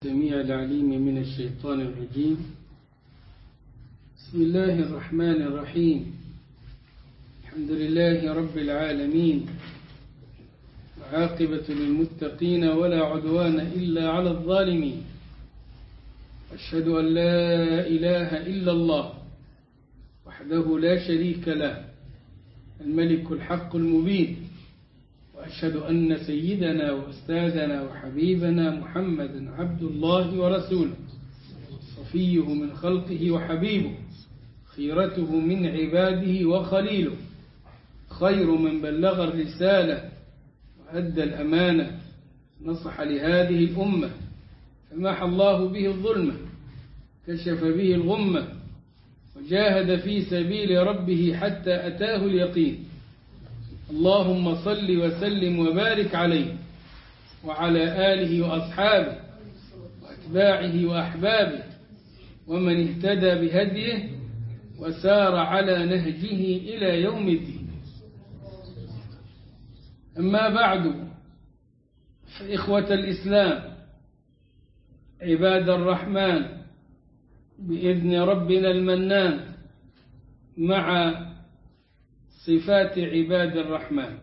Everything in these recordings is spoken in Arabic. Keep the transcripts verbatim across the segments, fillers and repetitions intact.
السميع العليم من الشيطان الرجيم. بسم الله الرحمن الرحيم. الحمد لله رب العالمين، عاقبة للمتقين ولا عدوان إلا على الظالمين. أشهد أن لا إله إلا الله وحده لا شريك له، الملك الحق المبين. وأشهد أن سيدنا وأستاذنا وحبيبنا محمدا عبد الله ورسوله، صفيه من خلقه وحبيبه، خيرته من عباده وخليله، خير من بلغ الرسالة وأدى الأمانة، نصح لهذه الأمة، فمحى الله به الظلمة، كشف به الغمة، وجاهد في سبيل ربه حتى أتاه اليقين. اللهم صل وسلم وبارك عليه وعلى آله وأصحابه وأتباعه وأحبابه ومن اهتدى بهديه وسار على نهجه إلى يوم الدين. أما بعد، فإخوة الإسلام عباد الرحمن بإذن ربنا المنان، مع صفات عباد الرحمن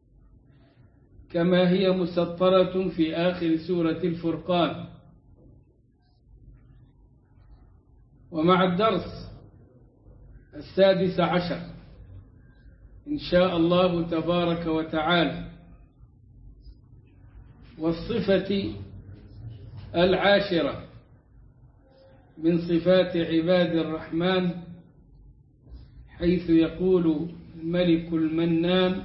كما هي مسطرة في آخر سورة الفرقان، ومع الدرس السادس عشر إن شاء الله تبارك وتعالى، والصفة العاشرة من صفات عباد الرحمن، حيث يقول الملك المنان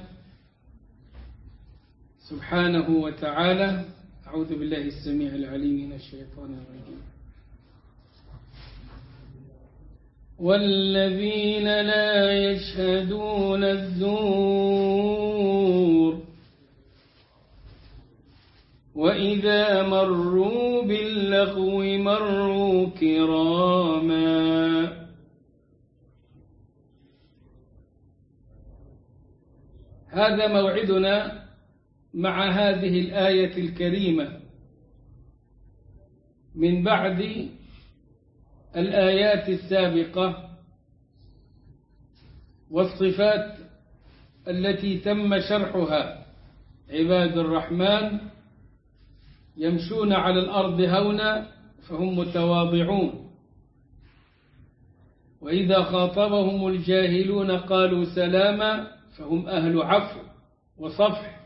سبحانه وتعالى: أعوذ بالله السميع العليم من الشيطان الرجيم. والذين لا يشهدون الزور وإذا مروا باللغو مروا كراما. هذا موعدنا مع هذه الآية الكريمة من بعد الآيات السابقة والصفات التي تم شرحها. عباد الرحمن يمشون على الأرض هونا فهم متواضعون، وإذا خاطبهم الجاهلون قالوا سلاما فهم أهل عفو وصفح.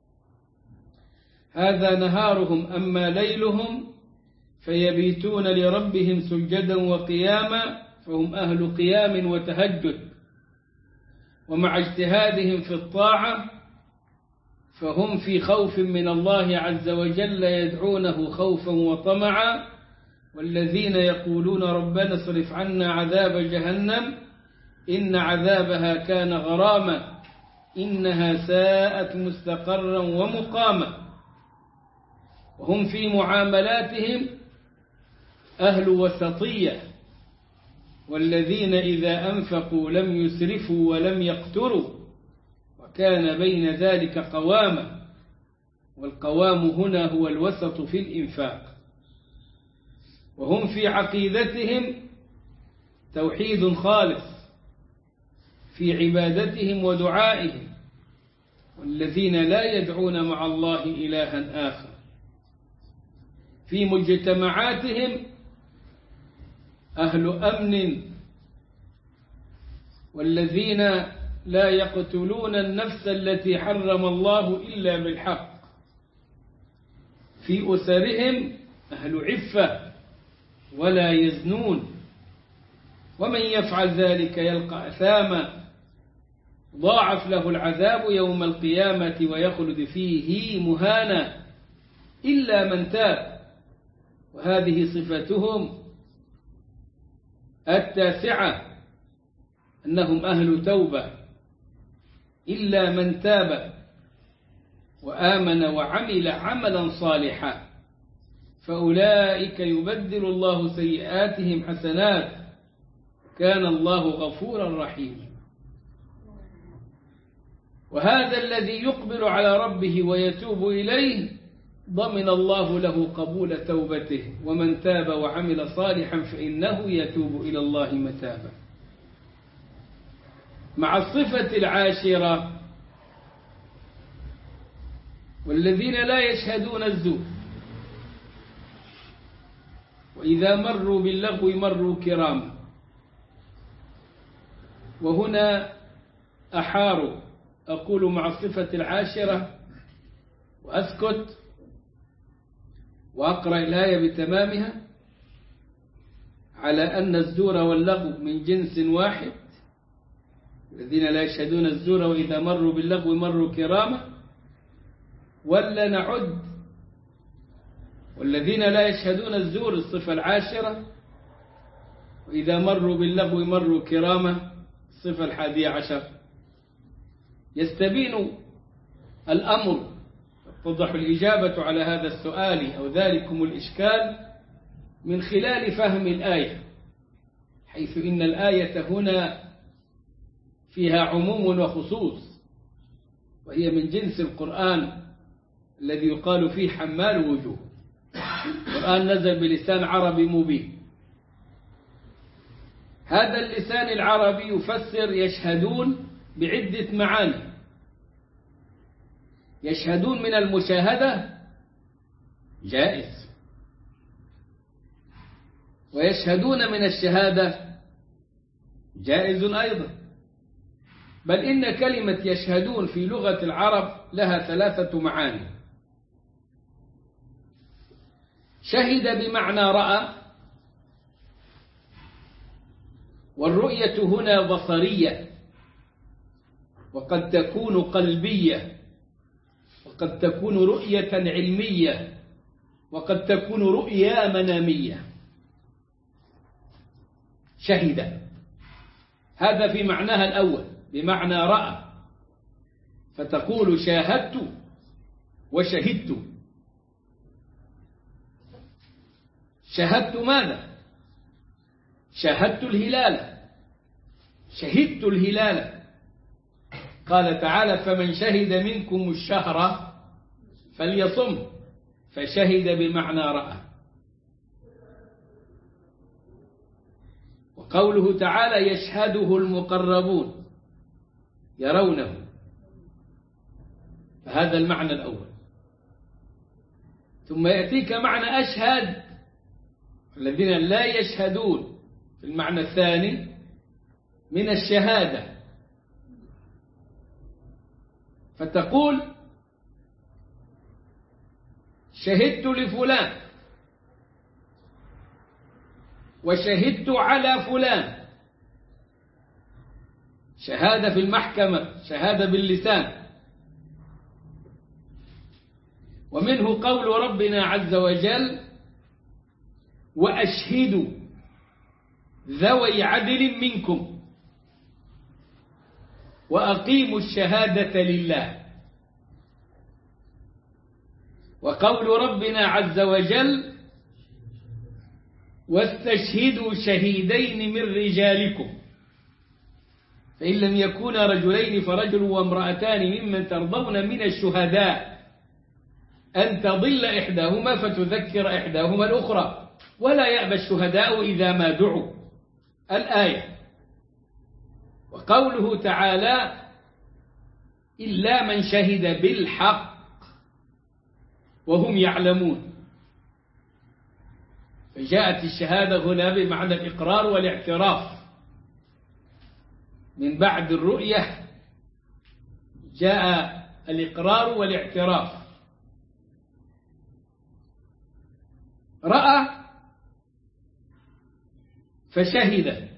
هذا نهارهم، أما ليلهم فيبيتون لربهم سجدا وقياما فهم أهل قيام وتهجد. ومع اجتهادهم في الطاعة فهم في خوف من الله عز وجل، يدعونه خوفا وطمعا. والذين يقولون ربنا اصرف عنا عذاب جهنم إن عذابها كان غراما إنها ساءت مستقرا ومقاما. وهم في معاملاتهم أهل وسطية، والذين إذا أنفقوا لم يسرفوا ولم يقتروا وكان بين ذلك قواما. والقوام هنا هو الوسط في الإنفاق. وهم في عقيدتهم توحيد خالص في عبادتهم ودعائهم، والذين لا يدعون مع الله إلها آخر. في مجتمعاتهم أهل أمن، والذين لا يقتلون النفس التي حرم الله إلا بالحق. في أسرهم أهل عفة ولا يزنون، ومن يفعل ذلك يلقى أثاما ضاعف له العذاب يوم القيامة ويخلد فيه مهانا إلا من تاب. وهذه صفتهم التاسعة، أنهم أهل توبة، إلا من تاب وآمن وعمل عملا صالحا فأولئك يبدل الله سيئاتهم حسنات كان الله غفورا رحيما. وهذا الذي يقبل على ربه ويتوب إليه ضمن الله له قبول توبته، ومن تاب وعمل صالحا فإنه يتوب إلى الله متابا. مع الصفة العاشرة والذين لا يشهدون الزور وإذا مروا باللغو مروا كراما. وهنا أحاروا، أقول مع الصفة العاشرة وأسكت وأقرأ الآية بتمامها، على أن الزور واللغو من جنس واحد، الذين لا يشهدون الزور وإذا مروا باللغو مروا كراما، ولا نعد والذين لا يشهدون الزور الصفة العاشرة وإذا مروا باللغو مروا كراما الصفة الحادية عشر. يستبين الأمر، تتضح الإجابة على هذا السؤال أو ذلكم الإشكال من خلال فهم الآية، حيث إن الآية هنا فيها عموم وخصوص، وهي من جنس القرآن الذي يقال فيه حمال وجوه. القرآن نزل بلسان عربي مبين. هذا اللسان العربي يفسر يشهدون بعدة معاني. يشهدون من المشاهدة جائز، ويشهدون من الشهادة جائز أيضا، بل إن كلمة يشهدون في لغة العرب لها ثلاثة معاني. شهد بمعنى رأى، والرؤية هنا بصرية، وقد تكون قلبية، وقد تكون رؤية علمية، وقد تكون رؤيا منامية. شهد هذا في معناها الأول بمعنى رأى، فتقول شاهدت وشهدت. شاهدت ماذا؟ شاهدت الهلال، شهدت الهلال. قال تعالى فمن شهد منكم الشهر فليصم، فشهد بمعنى رأى. وقوله تعالى يشهده المقربون يرونه، فهذا المعنى الأول. ثم يأتيك معنى أشهد الذين لا يشهدون في المعنى الثاني من الشهادة، فتقول شهدت لفلان وشهدت على فلان. شهادة في المحكمة، شهادة باللسان. ومنه قول ربنا عز وجل وأشهدوا ذوي عدل منكم وأقيموا الشهادة لله. وقول ربنا عز وجل واستشهدوا شهيدين من رجالكم، فإن لم يكونا رجلين فرجل وامرأتان ممن ترضون من الشهداء أن تضل إحداهما فتذكر إحداهما الأخرى ولا يأبى الشهداء إذا ما دعوا. الآية. وقوله تعالى إلا من شهد بالحق وهم يعلمون، فجاءت الشهادة هنا بمعنى الإقرار والاعتراف. من بعد الرؤية جاء الإقرار والاعتراف. رأى فشهد،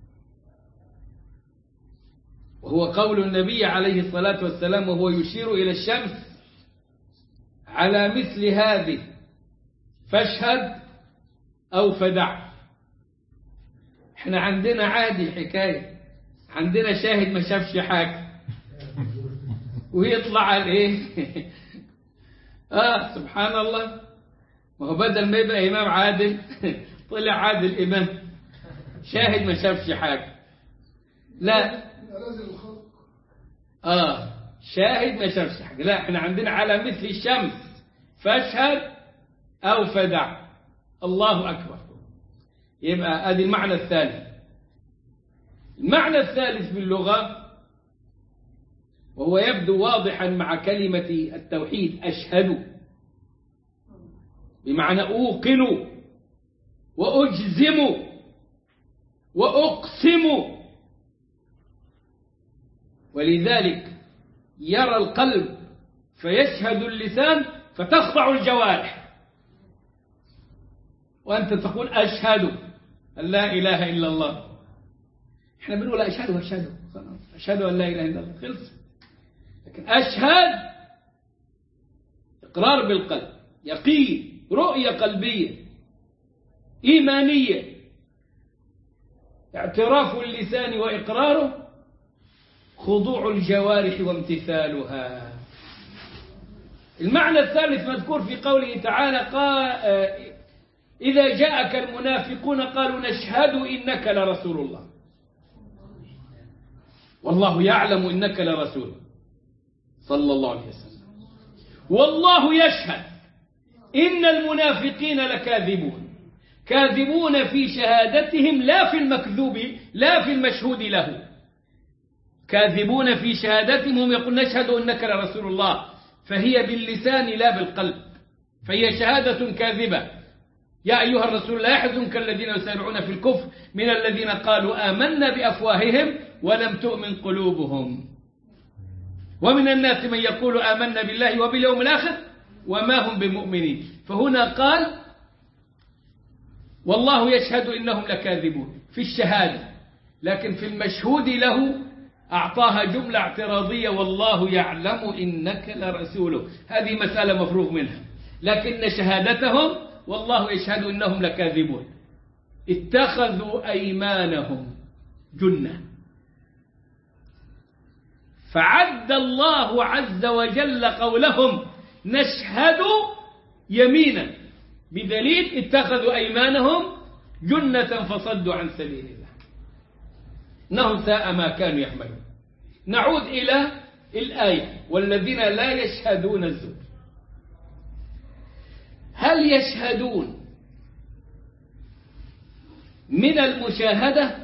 وهو قول النبي عليه الصلاة والسلام وهو يشير إلى الشمس على مثل هذه فاشهد أو فدع. احنا عندنا عادي حكاية، عندنا شاهد ما شافش حاجة ويطلع على ايه اه سبحان الله. ما هو بدل ما يبقى إمام عادل طلع عادل إمام، شاهد ما شافش حاجة. لا اه شاهد ما شافش حاجة. لا احنا عندنا على مثل الشمس فاشهد أو فدع. الله أكبر. يبقى هذا المعنى الثالث. المعنى الثالث باللغة وهو يبدو واضحا مع كلمة التوحيد أشهد، بمعنى أوقن وأجزم وأقسم. ولذلك يرى القلب فيشهد اللسان فتخضع الجوارح، وأنت تقول أشهد أن لا إله إلا الله. احنا بنقول أشهد وأشهد أشهد أن لا إله إلا الله خلص. لكن أشهد إقرار بالقلب، يقين، رؤية قلبية إيمانية، اعتراف اللسان وإقراره، خضوع الجوارح وامتثالها. المعنى الثالث مذكور في قوله تعالى قال إذا جاءك المنافقون قالوا نشهد إنك لرسول الله والله يعلم إنك لرسول صلى الله عليه وسلم والله يشهد إن المنافقين لكاذبون. كاذبون في شهادتهم لا في المكذوب لا في المشهود له. كاذبون في شهادتهم، هم يقول نشهد إنك لرسول الله، فهي باللسان لا بالقلب، فهي شهادة كاذبة. يا أيها الرسول لا يحزنك الذين يسارعون في الكفر من الذين قالوا آمنا بأفواههم ولم تؤمن قلوبهم ومن الناس من يقول آمنا بالله وباليوم الآخر وما هم بمؤمنين. فهنا قال والله يشهد إنهم لكاذبون في الشهادة، لكن في المشهود له أعطاها جملة اعتراضية والله يعلم إنك لرسوله. هذه مسألة مفروغ منها، لكن شهادتهم والله يشهد إنهم لكاذبون. اتخذوا أيمانهم جنة، فعد الله عز وجل قولهم نشهد يمينا بدليل اتخذوا أيمانهم جنة فصدوا عن سبيل الله إنهم ساء ما كانوا يعملون. نعود إلى الآية والذين لا يشهدون الزور. هل يشهدون من المشاهدة؟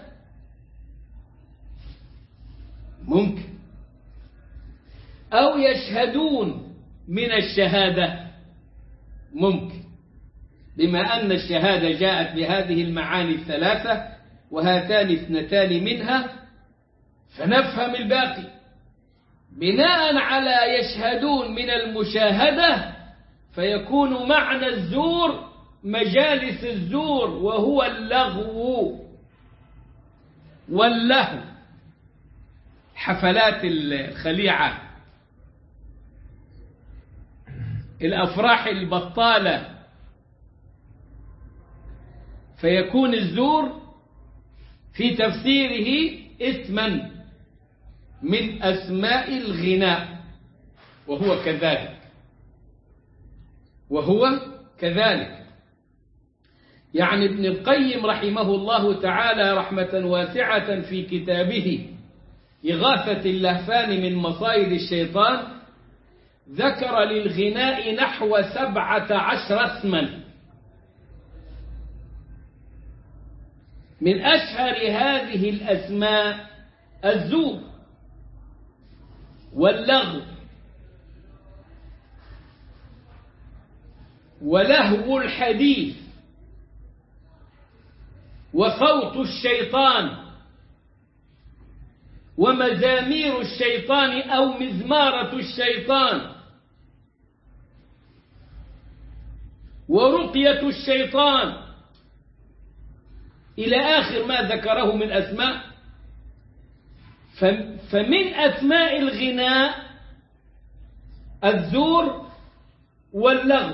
ممكن. أو يشهدون من الشهادة؟ ممكن، بما أن الشهادة جاءت بهذه المعاني الثلاثة وهاتان اثنتان منها، فنفهم الباقي. بناء على يشهدون من المشاهدة فيكون معنى الزور مجالس الزور وهو اللغو واللهو، حفلات الخليعة، الأفراح البطالة. فيكون الزور في تفسيره اسما من أسماء الغناء، وهو كذلك وهو كذلك يعني ابن القيم رحمه الله تعالى رحمة واسعة في كتابه إغاثة اللهفان من مصائد الشيطان ذكر للغناء نحو سبعة عشر اسما. من أشهر هذه الأسماء الزور واللغو ولهو الحديث وصوت الشيطان ومزامير الشيطان أو مزمارة الشيطان ورقية الشيطان إلى آخر ما ذكره من أسماء. فمن أسماء الغناء الزور واللغو.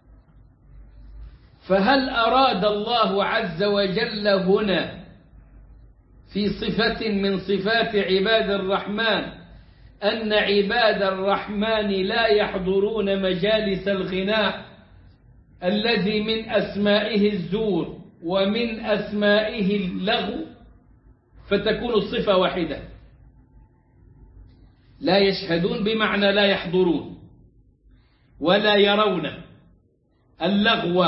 فهل أراد الله عز وجل هنا في صفة من صفات عباد الرحمن أن عباد الرحمن لا يحضرون مجالس الغناء الذي من أسمائه الزور ومن أسمائه اللغو؟ فتكون الصفة واحدة، لا يشهدون بمعنى لا يحضرون ولا يرون اللغو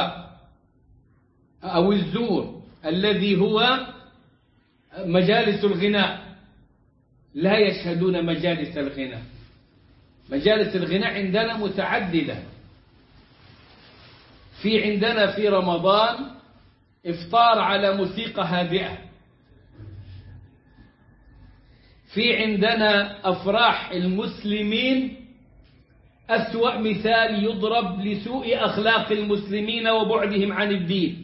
أو الزور الذي هو مجالس الغناء لا يشهدون مجالس الغناء. مجالس الغناء عندنا متعددة. في عندنا في رمضان إفطار على موسيقى هادئة، في عندنا أفراح المسلمين أسوأ مثال يضرب لسوء أخلاق المسلمين وبعدهم عن الدين.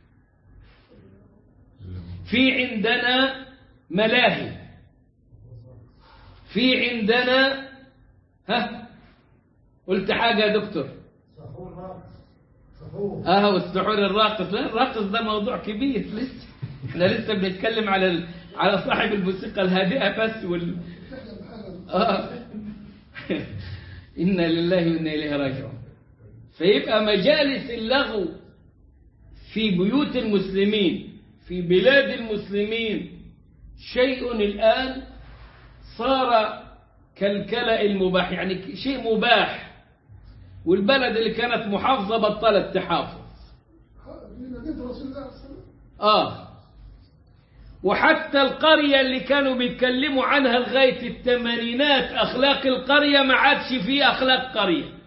في عندنا ملاهي، في عندنا ها قلت حاجة يا دكتور؟ اه والسحور الراقص. لا الراقص ده موضوع كبير لسه، احنا لسه بنتكلم على ال... على صاحب الموسيقى الهادئة بس وال اه إنا لله وإنا إليه راجعون. فيبقى مجالس اللغو في بيوت المسلمين في بلاد المسلمين شيء الآن صار كالكلأ المباح، يعني شيء مباح، والبلد اللي كانت محافظة بطلت تحافظ. آه وحتى القرية اللي كانوا بيتكلموا عنها لغاية الثمانينات أخلاق القرية ما عادش فيه أخلاق قرية.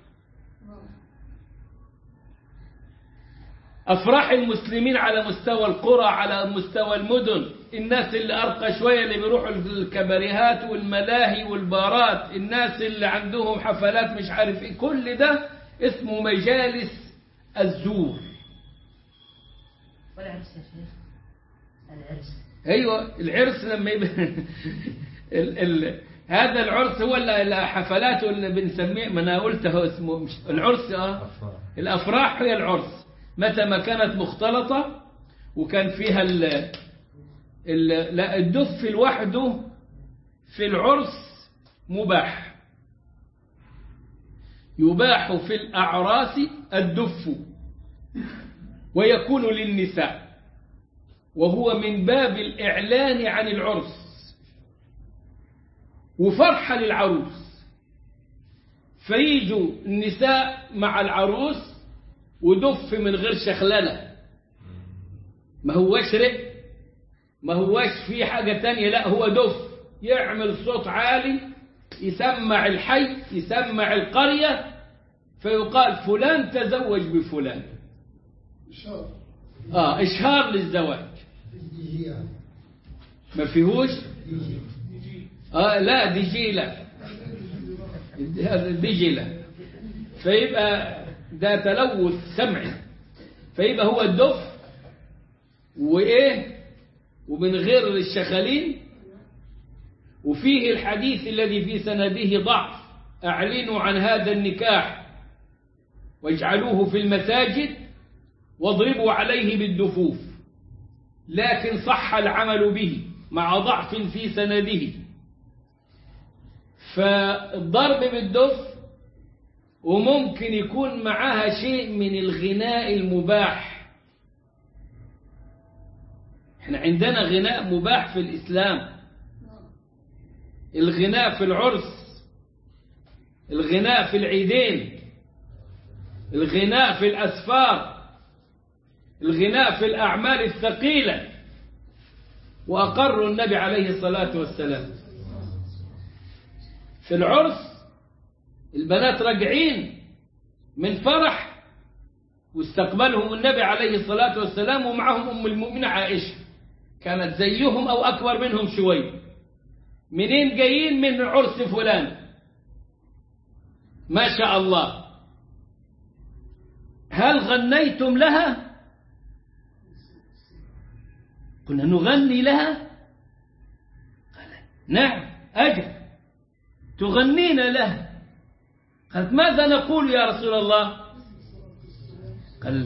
أفراح المسلمين على مستوى القرى، على مستوى المدن، الناس اللي أرقى شوية اللي بيروحوا الكباريهات والملاهي والبارات، الناس اللي عندهم حفلات مش عارف إيه، كل ده اسمه مجالس الزور. والعرس يا شيخ، العرس أيوة العرس لما يب... ال... ال... هذا العرس هو الحفلات اللي بنسميه، ما أنا قلته اسمه مش... العرس آه الأفراح هي العرس متى ما كانت مختلطة وكان فيها ال... ال... لا الدف لوحده في العرس مباح، يباح في الأعراس الدف ويكون للنساء، وهو من باب الإعلان عن العرس وفرحة للعروس. فيجوا النساء مع العروس ودف من غير شخللة، ما هوش رق، ما هوش في حاجة تانية، لا هو دف يعمل صوت عالي يسمع الحي يسمع القرية، فيقال فلان تزوج بفلان. آه إشهار للزواج. ما فيهوش آه لا دي جيلة، دي جيلة. فيبقى ده تلوث سمعي، فيبقى هو الدف وإيه ومن غير الشخالين. وفيه الحديث الذي في سنده ضعف: أعلنوا عن هذا النكاح واجعلوه في المساجد واضربوا عليه بالدفوف، لكن صح العمل به مع ضعف في سنده. فالضرب بالدف وممكن يكون معها شيء من الغناء المباح. احنا عندنا غناء مباح في الإسلام، الغناء في العرس، الغناء في العيدين، الغناء في الأسفار، الغناء في الأعمال الثقيلة. وأقر النبي عليه الصلاة والسلام في العرس البنات راجعين من فرح واستقبلهم النبي عليه الصلاة والسلام ومعهم أم المؤمنة عائشة، كانت زيهم أو أكبر منهم شوي. منين جايين؟ من عرس فلان. ما شاء الله. هل غنيتم لها؟ كنا نغني لها؟ قال نعم أجل تغنين لها. قالت ماذا نقول يا رسول الله؟ قال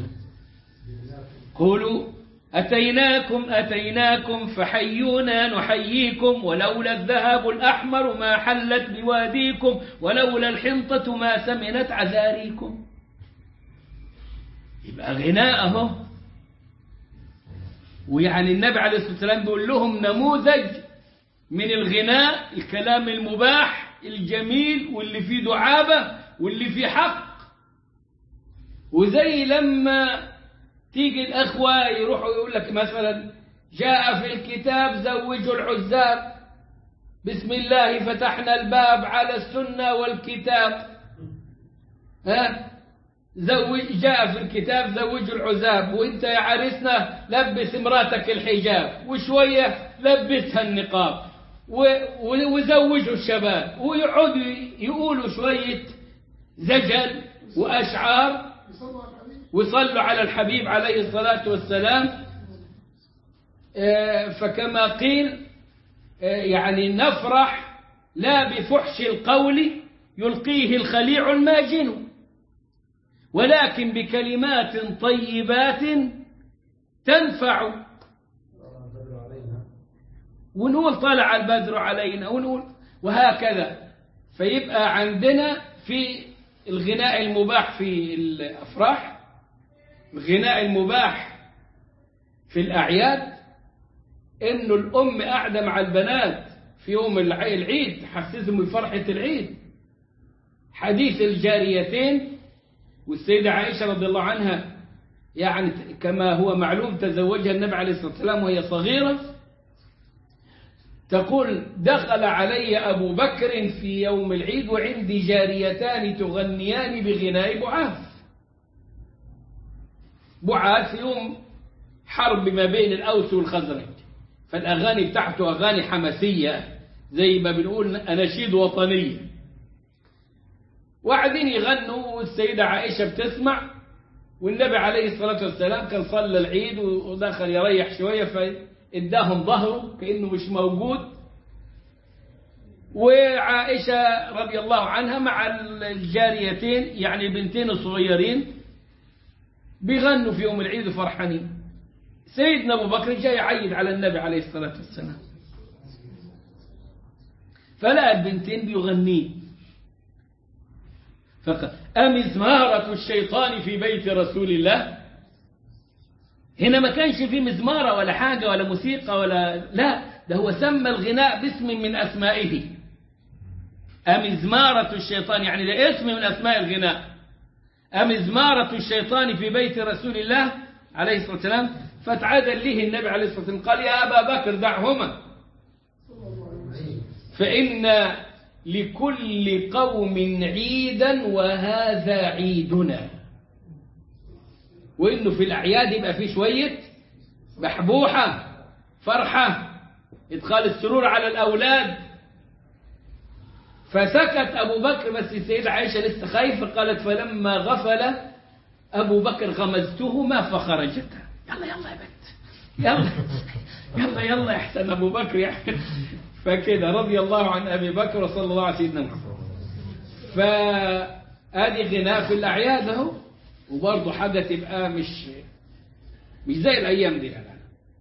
قولوا أتيناكم أتيناكم فحيونا نحييكم، ولولا الذهب الأحمر ما حلت بواديكم، ولولا الحنطة ما سمنت عذاريكم. يبقى غناء اهو. ويعني النبي عليه الصلاة والسلام بيقول لهم نموذج من الغناء، الكلام المباح الجميل واللي فيه دعابة واللي فيه حق. وزي لما تيجي الأخوة يروحوا يقول لك مثلا جاء في الكتاب زوجوا العزاب، بسم الله فتحنا الباب على السنة والكتاب، ها زوج جاء في الكتاب زوجوا العزاب، وانت يا عريسنا لبس امراتك الحجاب، وشوية لبسها النقاب، وزوجوا الشباب، ويقعدوا يقولوا شوية زجل وأشعار ويصلوا على الحبيب عليه الصلاة والسلام. فكما قيل يعني نفرح لا بفحش القول يلقيه الخليع الماجن، ولكن بكلمات طيبات تنفع، ونقول طلع البدر علينا ونقول وهكذا. فيبقى عندنا في الغناء المباح في الأفراح، الغناء المباح في الأعياد، إنه الأم قاعدة مع البنات في يوم العيد تحسسهم بفرحة العيد. حديث الجاريتين، والسيدة عائشة رضي الله عنها يعني كما هو معلوم تزوجها النبي عليه الصلاة والسلام وهي صغيرة، تقول دخل علي أبو بكر في يوم العيد وعندي جاريتان تغنيان بغناء بعاث. بعاث يوم حرب ما بين الأوس والخزرج، فالأغاني بتاعته أغاني حماسية زي ما بنقول أناشيد وطنية، وقاعدين يغنوا والسيدة عائشة بتسمع، والنبي عليه الصلاة والسلام كان صلى العيد ودخل يريح شوية فإداهم ظهره كأنه مش موجود، وعائشة رضي الله عنها مع الجاريتين يعني بنتين الصغيرين بيغنوا في يوم العيد فرحانين. سيدنا أبو بكر جاي يعيد على النبي عليه الصلاة والسلام، فلقى البنتين بيغنين، فقال أمزمارة الشيطان في بيت رسول الله. هنا ما كانش في مزمارة ولا حاجة ولا موسيقى ولا لا، ده هو سمى الغناء باسم من أسمائه. أمزمارة الشيطان يعني ده اسم من أسماء الغناء. أمزمارة الشيطان في بيت رسول الله عليه الصلاة والسلام. فتعادل له النبي عليه الصلاة والسلام قال يا أبا بكر دعهما، فإن لكل قوم عيدا وهذا عيدنا. وإنه في الأعياد يبقى فيه شوية بحبوحة فرحة إدخال السرور على الأولاد. فسكت أبو بكر، بس السيدة عائشة لسه خايفة، قالت فلما غفل أبو بكر غمزتهما فخرجتا. يلا يلا يا بنت يلا يلا يلا يا حسن أبو بكر يعني. فكده رضي الله عن أبي بكر وصلى الله على سيدنا محمد. فهذه غناء في الأعياد اهو، وبرضه حاجة تبقى مش مش زي الأيام دي يعني.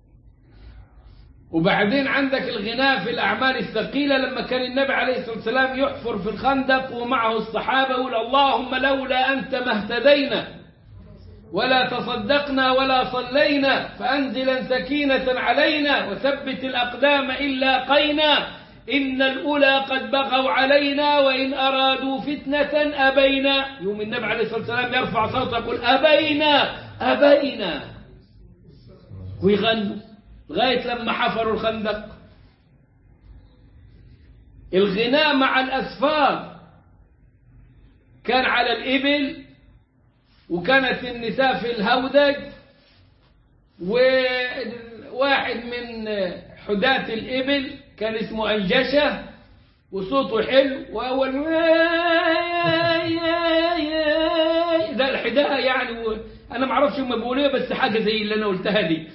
وبعدين عندك الغناء في الأعمال الثقيلة، لما كان النبي عليه الصلاة والسلام يحفر في الخندق ومعه الصحابة يقول اللهم لولا أنت ما اهتدينا ولا تصدقنا ولا صلينا فأنزلا سكينة علينا وثبت الأقدام إن لاقينا إن الأولى قد بغوا علينا وإن أرادوا فتنة أبينا. يوم النبي عليه الصلاة والسلام يرفع صوته يقول أبينا أبينا، ويغنوا لغاية لما حفروا الخندق. الغناء مع الأسفار كان على الإبل، وكانت النساء في الهودج، وواحد من حداة الإبل كان اسمه أنجشة وصوته حلو، وأول ده الحداء يعني، أنا معرفش هم بيقولوا بس حاجة زي اللي أنا قلتها دي.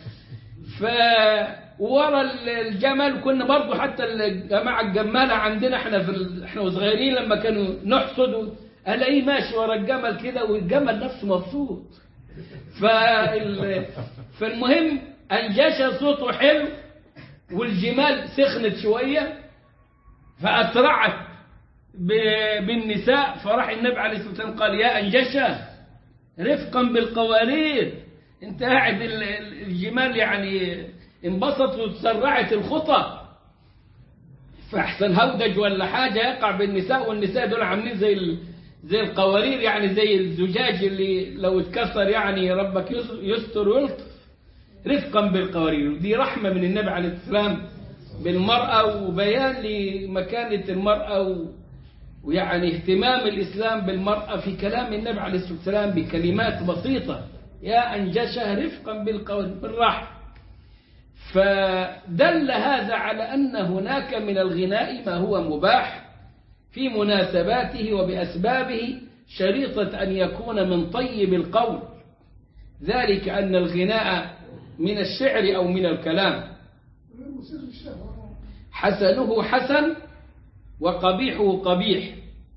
فورا الجمل كنا برضو حتى الجماعة الجمالة عندنا احنا في ال... احنا وصغيرين لما كانوا نحصد الاقيه ماشي ورا الجمل كده والجمل نفسه مبسوط. فال... فالمهم أنجشة صوته حلو والجمال سخنت شوية فأسرعت ب... بالنساء، فراح النبي عليه الصلاة والسلام قال يا أنجشة رفقا بالقوارير، انت قاعد الجمال يعني انبسط وتسرعت الخطى، فاحسن هودج ولا حاجة يقع بالنساء، والنساء دول عاملين زي زي القوارير، يعني زي الزجاج اللي لو اتكسر يعني ربك يستر ويلطف. رفقا بالقوارير، دي رحمة من النبي عليه السلام بالمرأة، وبيان لمكانة المرأة، ويعني اهتمام الإسلام بالمرأة في كلام النبي عليه الصلاة والسلام بكلمات بسيطة، يا أنجشها رفقا بالقوارير بالرحمة. فدل هذا على أن هناك من الغناء ما هو مباح في مناسباته وبأسبابه، شريطة أن يكون من طيب القول، ذلك أن الغناء من الشعر أو من الكلام حسنه حسن وقبيحه قبيح،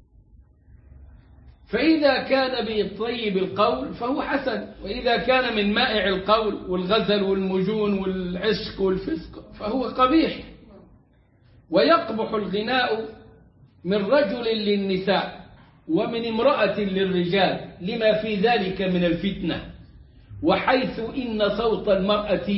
فإذا كان بطيب القول فهو حسن، وإذا كان من مائع القول والغزل والمجون والعشق والفسق فهو قبيح. ويقبح الغناء من رجل للنساء ومن امرأة للرجال لما في ذلك من الفتنة، وحيث إن صوت المرأة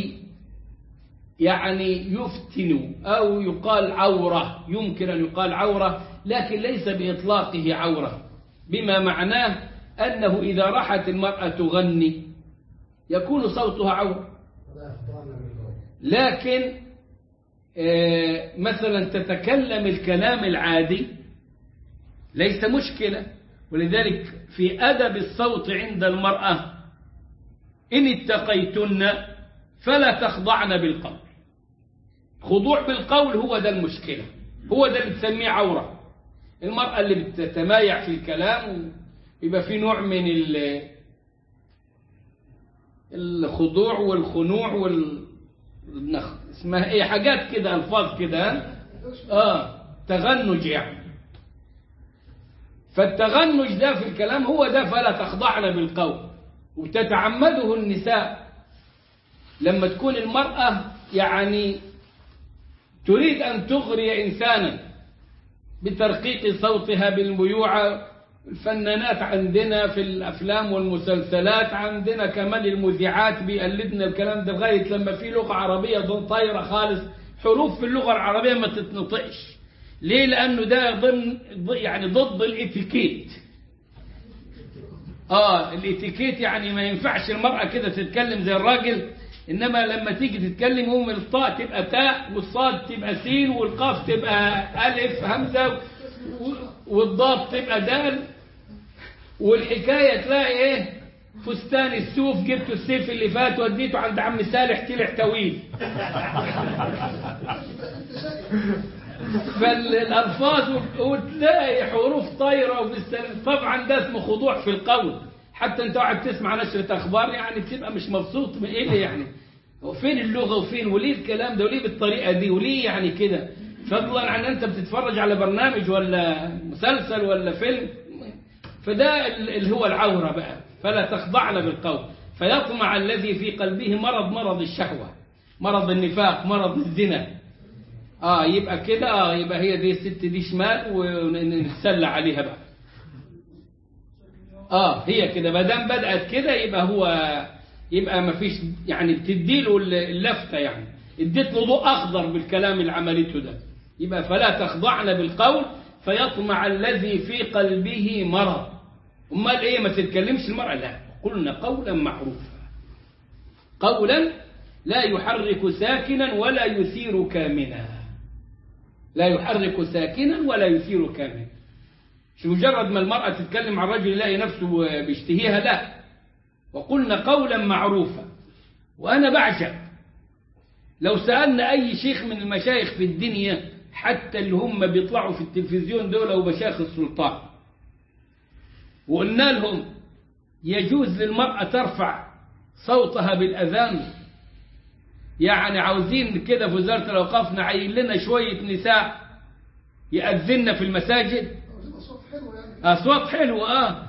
يعني يفتن أو يقال عورة، يمكن أن يقال عورة لكن ليس بإطلاقه عورة، بما معناه أنه إذا راحت المرأة تغني يكون صوتها عورة. لكن مثلا تتكلم الكلام العادي ليس مشكلة. ولذلك في أدب الصوت عند المرأة إن اتقيتن فلا تخضعن بالقول. خضوع بالقول هو ده المشكلة، هو ده اللي بتسميه عورة. المرأة اللي بتتمايع في الكلام يبقى في نوع من الخضوع والخنوع والنخ، اسمها ايه، حاجات كده، الفاظ كده، اه تغنج يعني. فالتغنج ده في الكلام هو ده فلا تخضعن بالقول. وتتعمده النساء لما تكون المرأة يعني تريد أن تغري إنسانا بترقيق صوتها بالميوعة. الفنانات عندنا في الأفلام والمسلسلات، عندنا كمان المذيعات بيقلدنا الكلام ده، لغاية لما في لغة عربية طايرة خالص، حروف في اللغة العربية ما تتنطقش. ليه؟ لأنه ده ضمن يعني ضد الاتيكيت. آه الاتيكيت يعني ما ينفعش المرأة كده تتكلم زي الراجل، إنما لما تيجي تتكلم هم الطاء تبقى تاء والصاد تبقى سين والقاف تبقى ألف همزة والضاد تبقى دال. والحكاية تلاقي إيه، فستان السوف جبته السيف اللي فات وديته عند عم سالح طلع طويل. فالألفاظ وتلاقي حروف طايرة وبالسلام. طبعا ده اسمه خضوع في القول. حتى انت قاعد تسمع نشرة أخبار يعني بتبقى مش مبسوط من إيه يعني، وفين اللغة وفين وليه الكلام ده وليه بالطريقة دي وليه يعني كده، فضلا عن أنت بتتفرج على برنامج ولا مسلسل ولا فيلم. فده اللي هو العورة بقى. فلا تخضعن بالقول فيطمع الذي في قلبه مرض، مرض الشهوة، مرض النفاق، مرض الزنا. آه يبقى كده، آه يبقى هي دي الست دي شمال ونتسلى عليها بقى. آه هي كده ما دام بدأت كده يبقى هو يبقى ما فيش يعني بتديله اللفتة، يعني اديت له ضوء أخضر بالكلام اللي عملته ده. يبقى فلا تخضعن بالقول فيطمع الذي في قلبه مرض. امال ايه ما تتكلمش المرأة؟ لا، قلنا قولا معروفا، قولا لا يحرك ساكنا ولا يثير كامنا. لا يحرك ساكنا ولا يثير كامنا. مش مجرد ما المرأة تتكلم عن الرجل يلاقي نفسه بيشتهيها، لا. وقلنا قولا معروفا. وأنا بعجب لو سألنا أي شيخ من المشايخ في الدنيا، حتى اللي هم بيطلعوا في التلفزيون دول ومشايخ السلطان، وقلنا لهم يجوز للمرأة ترفع صوتها بالأذان، يعني عاوزين كده في وزارة الأوقاف نعين لنا شوية نساء يأذن في المساجد. أصوات حلوة آه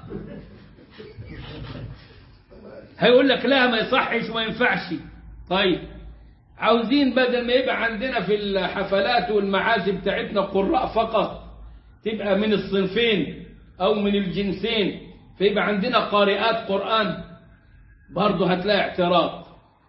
هيقول لك لا ما يصحش وما ينفعش. طيب عاوزين بدل ما يبقى عندنا في الحفلات والمعازف بتاعتنا قراء فقط، تبقى من الصنفين أو من الجنسين، فيبقى عندنا قارئات قرآن، برضه هتلاقي اعتراض.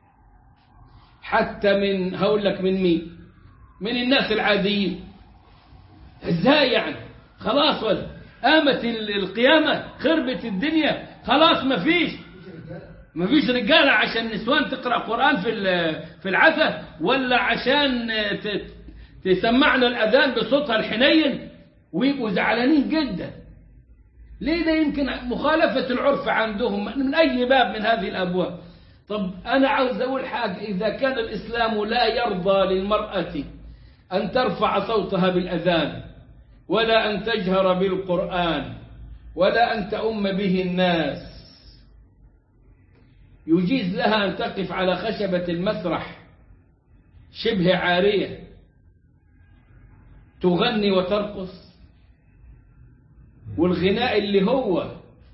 حتى من هقول لك من مين، من الناس العاديين. ازاي يعني؟ خلاص ولا قامت القيامة، خربت الدنيا، خلاص ما فيش ما فيش رجالة عشان نسوان تقرأ قرآن في في العزاء، ولا عشان تسمعنا الأذان بصوتها الحنين ويبقوا زعلانين جدا. ليه؟ ده يمكن مخالفة العرف عندهم من أي باب من هذه الأبواب. طب أنا عاوز أقول حاجة، إذا كان الإسلام لا يرضى للمرأة أن ترفع صوتها بالأذان، ولا أن تجهر بالقرآن، ولا أن تؤم به الناس، يجيز لها أن تقف على خشبة المسرح شبه عارية تغني وترقص، والغناء اللي هو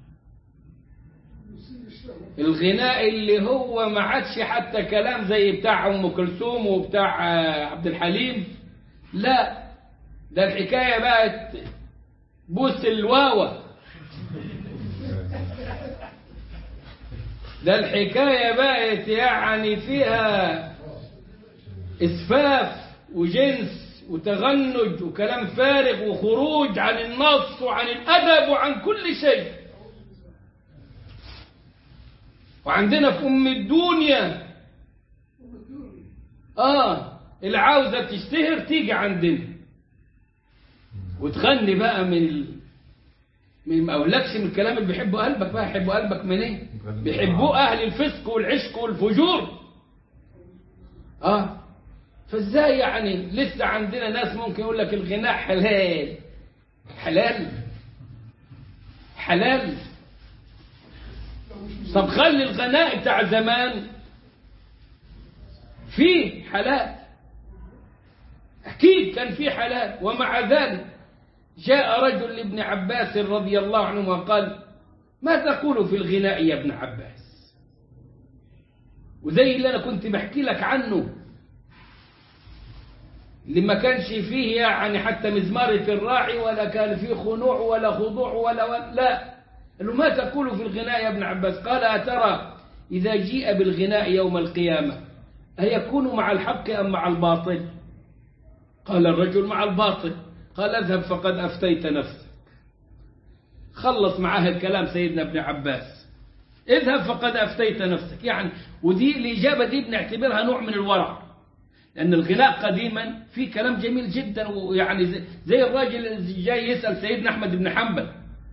الغناء اللي هو ما عادش حتى كلام زي بتاع أم كلثوم وبتاع عبد الحليم، لا ده الحكاية بقت بوس الواوة، ده الحكاية بقت يعني فيها إسفاف وجنس وتغنج وكلام فارغ وخروج عن النص وعن الأدب وعن كل شيء. وعندنا في أم الدنيا آه العاوزة تشتهر تيجي عندنا وتغني بقى من ال... من ما أقولكش من الكلام اللي بيحبوا قلبك بقى. يحبوا قلبك من إيه؟ بيحبوه أهل الفسق والعشق والفجور. آه فإزاي يعني لسه عندنا ناس ممكن يقول لك الغناء حلال حلال حلال. طب خلي الغناء بتاع زمان فيه حلال، أكيد كان فيه حلال. ومع ذلك جاء رجل لابن عباس رضي الله عنه وقال: ما تقول في الغناء يا ابن عباس؟ وزي اللي أنا كنت بحكي لك عنه اللي ما كانش فيه يعني حتى مزمارة الراعي ولا كان فيه خنوع ولا خضوع ولا, ولا لا. قال له: ما تقول في الغناء يا ابن عباس؟ قال: أترى إذا جيء بالغناء يوم القيامة أيكون مع الحق أم مع الباطل؟ قال الرجل: مع الباطل. قال: اذهب فقد أفتيت نفسك. خلص معاه الكلام سيدنا ابن عباس: اذهب فقد أفتيت نفسك. يعني ودي الإجابة دي بنعتبرها نوع من الورع، لأن الغناء قديما في كلام جميل جدا. ويعني زي الراجل اللي جاي يسأل سيدنا أحمد بن حنبل: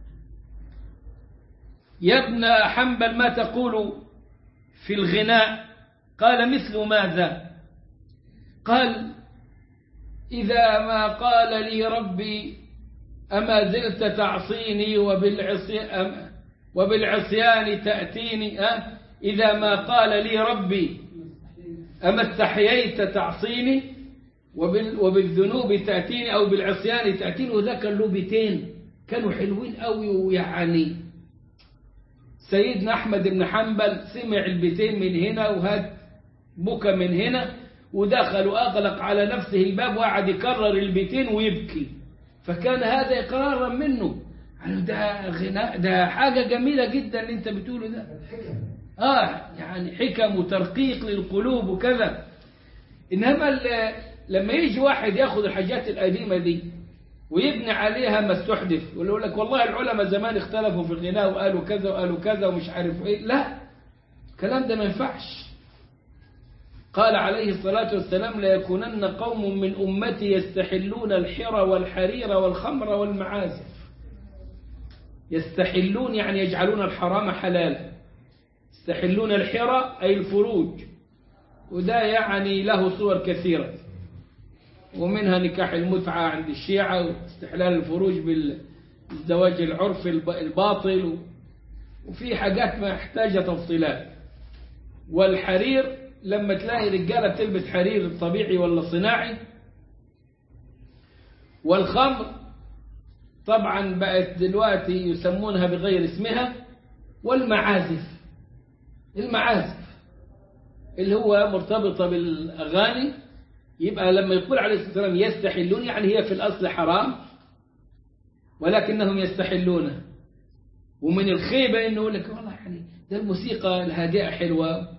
يا ابن حنبل ما تقول في الغناء؟ قال: مثل ماذا؟ قال: إذا ما قال لي ربي أما زلت تعصيني وبالعصيان, وبالعصيان تأتيني، أه؟ إذا ما قال لي ربي أما استحييت تعصيني وبال وبالذنوب تأتيني أو بالعصيان تأتيني. وذاك اللوبتين كانوا حلوين قوي. ويعني سيدنا أحمد بن حنبل سمع البيتين من هنا وهات بكى من هنا، ودخل وأغلق على نفسه الباب وقعد يكرر البيتين ويبكي. فكان هذا إقرارا منه يعني ده غناء، ده حاجة جميلة جدا اللي انت بتقوله ده. آه يعني حكم وترقيق للقلوب وكذا. إنما لما يجي واحد ياخذ الحاجات القديمة دي ويبني عليها ما استحدث ويقول لك والله العلماء زمان اختلفوا في الغناء وقالوا كذا وقالوا كذا ومش عارف ايه، لا الكلام ده ما ينفعش. قال عليه الصلاة والسلام: لا يكونن قوم من أمتي يستحلون الحرى والحرير والخمر والمعازف. يستحلون يعني يجعلون الحرام حلالا، يستحلون الحرى أي الفروج، وده يعني له صور كثيرة، ومنها نكاح المتعة عند الشيعة واستحلال الفروج بالزواج العرفي الباطل، وفي حاجات ما محتاجة تفصيلات. والحرير لما تلاقي رجالة بتلبس حرير طبيعي ولا صناعي. والخمر طبعا بقت دلوقتي يسمونها بغير اسمها. والمعازف، المعازف اللي هو مرتبطة بالأغاني، يبقى لما يقول عليه الصلاة والسلام يستحلون يعني هي في الأصل حرام ولكنهم يستحلونه. ومن الخيبة إنه يقول لك والله يعني ده الموسيقى الهادئة حلوة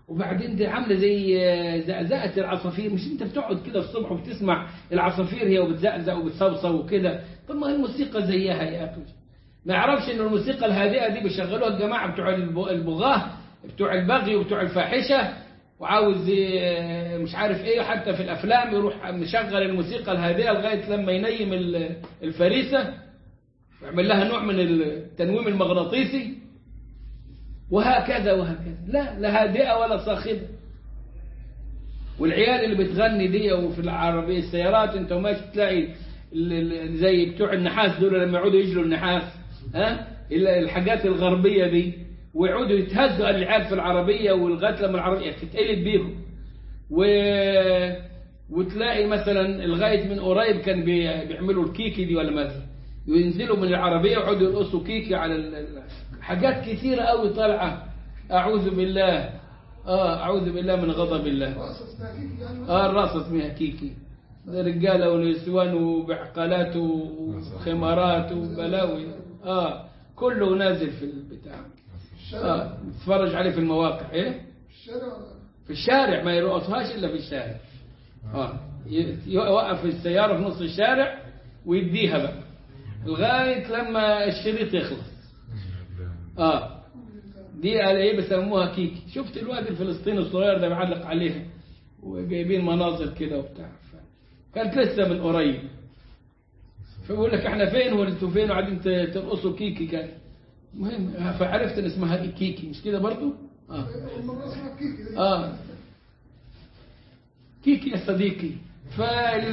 وبعدين دي عامله زي زقزقه العصافير. مش انت بتقعد كده الصبح وبتسمع العصافير هي وبتزقزق وبتصوصو وكده؟ طب ما الموسيقى زيها يا اخي. ما يعرفش ان الموسيقى الهادئه دي بيشغلوها الجماعه بتوع البغاه بتوع البغي وبتوع الفاحشه، وعاوز مش عارف ايه، حتى في الافلام يروح مشغل الموسيقى الهادئه لغايه لما ينيم الفريسه ويعمل لها نوع من التنويم المغناطيسي، وهكذا وهكذا. لا لا هادئه ولا صاخبه. والعيال اللي بتغني دي وفي العربيه السيارات انت وماشي تلاقي زي بتوع النحاس دول لما يقعدوا يجلوا النحاس، ها الحاجات الغربيه دي، ويقعدوا يتهزوا العيال في العربيه ولغايه لما العربيه تتقلب بيهم. و... وتلاقي مثلا لغايه من قريب كان بيعملوا الكيكي دي ولا مثلا ينزلوا من العربيه ويقعدوا يرقصوا كيكي على ال... حاجات كثيره قوي طالعه. اعوذ بالله اه اعوذ بالله من غضب الله. اه الرقصه اسمها كيكي، رجاله ونسوان وبعقالات وخمارات وبلاوي، اه كله نازل في البتاع. اه تتفرج عليه في المواقع. ايه في الشارع، ما يرقصهاش الا في الشارع. اه يوقف السياره في نص الشارع ويديها بقى لغايه لما الشريط يخلص. اه دي قال ايه بيسموها كيكي. شفت الواد الفلسطيني الصغير ده معلق عليها وجايبين مناظر كده وبتاع، كانت لسه من قريب. فبقول لك احنا فين وانتوا فين وقاعدين ترقصوا كيكي. كان مهم فعرفت ان اسمها كيكي، مش كده برضو؟ اه اه كيكي يا صديقي. فال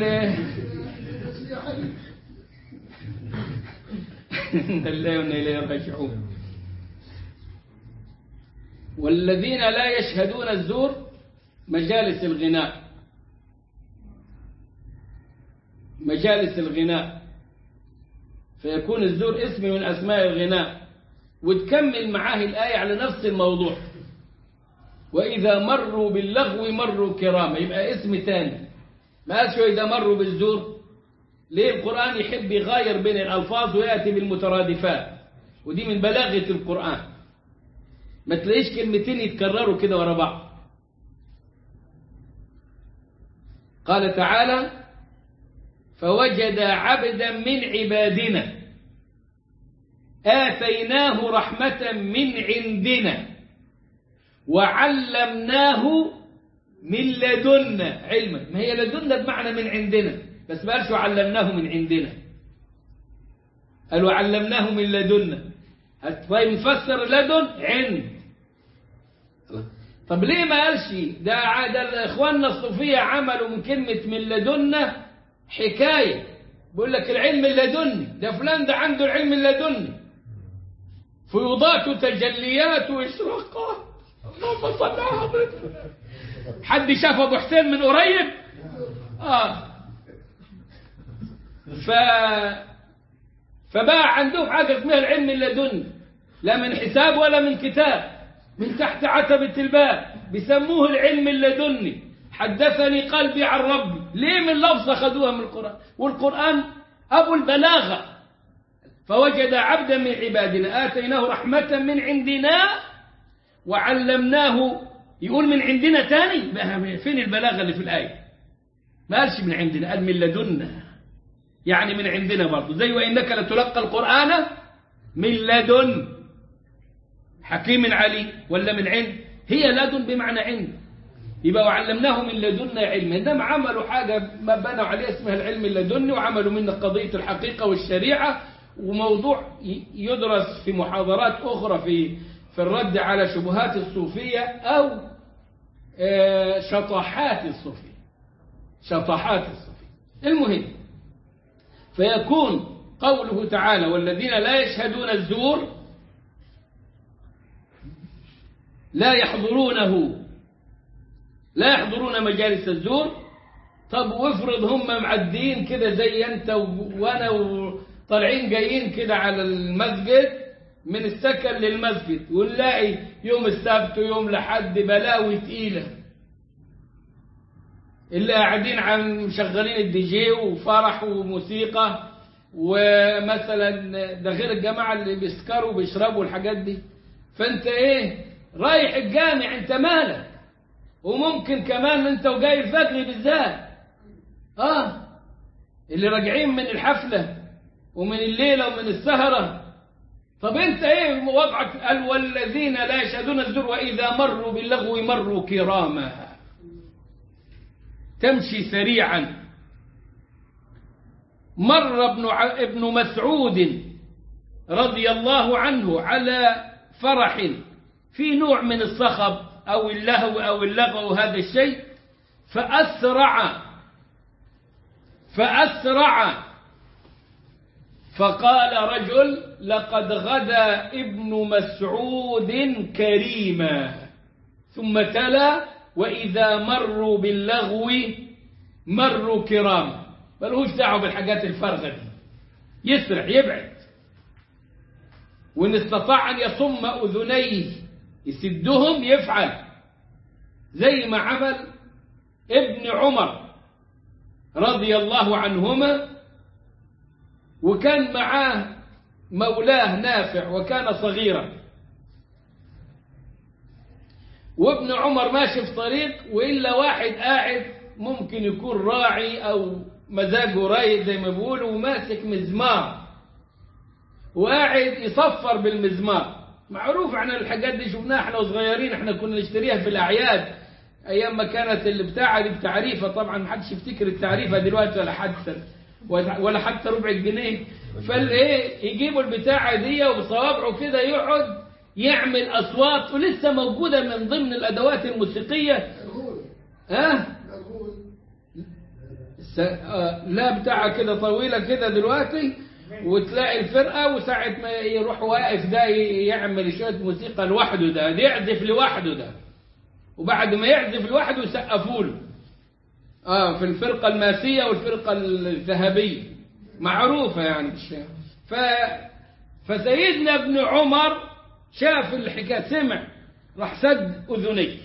الله وإنا إليه راجعون. والذين لا يشهدون الزور مجالس الغناء، مجالس الغناء، فيكون الزور اسم من أسماء الغناء. وتكمل معاه الآية على نفس الموضوع، وإذا مروا باللغو مروا كرامة. يبقى اسم تاني، ما قالش إذا مروا بالزور. ليه القرآن يحب يغاير بين الألفاظ ويأتي بالمترادفات؟ ودي من بلاغة القرآن، ما تلاقيش كلمتين يتكرروا كده ورا بعض. قال تعالى فوجد عبدا من عبادنا آتيناه رحمة من عندنا وعلمناه من لدنا علما. ما هي لدنا بمعنى من عندنا، بس ما قالش وعلمناه من عندنا، قالوا علمناه من لدنا. طيب نفسر لدن عند. طب ليه ما قالش ده؟ ده اخواننا الصوفيه عملوا من كلمه من لدنا حكايه، بيقول لك العلم اللدني، ده فلان ده عنده العلم اللدني، فيوضات وتجليات واشراقات. اللهم صل على حضرتك. حد شاف ابو حسين من قريب؟ اه ف فبقى عندهم حاجه اسمها العلم اللدني، لا من حساب ولا من كتاب، من تحت عتبة الباب، بيسموه العلم اللدني. حدثني قلبي عن ربي. ليه؟ من لفظة خذوها من القرآن، والقرآن أبو البلاغة. فوجد عبدا من عبادنا آتيناه رحمة من عندنا وعلمناه. يقول من عندنا تاني؟ فين البلاغة اللي في الآية؟ ما قالش من عندنا، قال من لدنا، يعني من عندنا برضه. زي وإنك لتلقى القرآن من لدن حكيم عليم، ولا من عند؟ هي لدن بمعنى عند. يبقى وعلمناه من لدنا علما. إنما عملوا حاجة ما بنوا عليها اسمها العلم اللدني، وعملوا منه قضية الحقيقة والشريعة، وموضوع يدرس في محاضرات أخرى في في الرد على شبهات الصوفية أو شطحات الصوفية، شطحات الصوفية. المهم، فيكون قوله تعالى والذين لا يشهدون الزور لا يحضرونه، لا يحضرون مجالس الزور. طب وافرض هم معدين كده زي انت وانا وطالعين جايين كده على المسجد من السكن للمسجد، ونلاقي يوم السبت ويوم لحد بلاوي تقيلة، اللي قاعدين عن مشغلين الدي جي وفرح وموسيقى، ومثلا ده غير الجماعة اللي بيسكروا وبيشربوا الحاجات دي. فانت ايه رايح الجامع؟ انت مالك؟ وممكن كمان انت وجاي الفجر بالذات، اه اللي راجعين من الحفلة ومن الليلة ومن السهرة. طب انت ايه وضعك؟ قال والذين لا يشهدون الزور واذا مروا باللغو مروا كراما، تمشي سريعا. مر ابن ابن مسعود رضي الله عنه على فرح في نوع من الصخب أو اللهو أو اللغو هذا الشيء، فأسرع فأسرع فقال رجل لقد غدا ابن مسعود كريما، ثم تلا وإذا مروا باللغو مروا كراما. ملهوش دعوه بالحاجات الفارغة دي، يسرع يبعد. وإن استطاع أن يصم أذنيه يسدهم يفعل زي ما عمل ابن عمر رضي الله عنهما، وكان معاه مولاه نافع وكان صغيرا، وابن عمر ماشي في طريق وإلا واحد قاعد ممكن يكون راعي أو مزاجه رايق زي ما بيقولوا، وماسك مزمار وقاعد يصفر بالمزمار. معروف عن الحاجات دي، شفناها احنا وصغيرين، احنا كنا نشتريها في الأعياد أيام ما كانت اللي بتاعة دي بتعريفة. طبعا ما حدش يفتكر التعريفة دلوقتي ولا حتى ولا حتى ربع الجنيه. فالايه يجيبوا البتاعة دي وبصوابعه كده يقعد يعمل أصوات، ولسه موجودة من ضمن الأدوات الموسيقية. ها أه؟ لا بتاعة كده طويلة كده دلوقتي، وتلاقي الفرقة وساعة ما يروح واقف ده يعمل شوية موسيقى لوحده، ده يعزف لوحده ده، وبعد ما يعزف لوحده يسقفوا له. اه في الفرقة الماسية والفرقة الذهبية معروفة يعني بالشيء. ف فسيدنا ابن عمر شاف الحكاية، سمع، راح سد أذنيه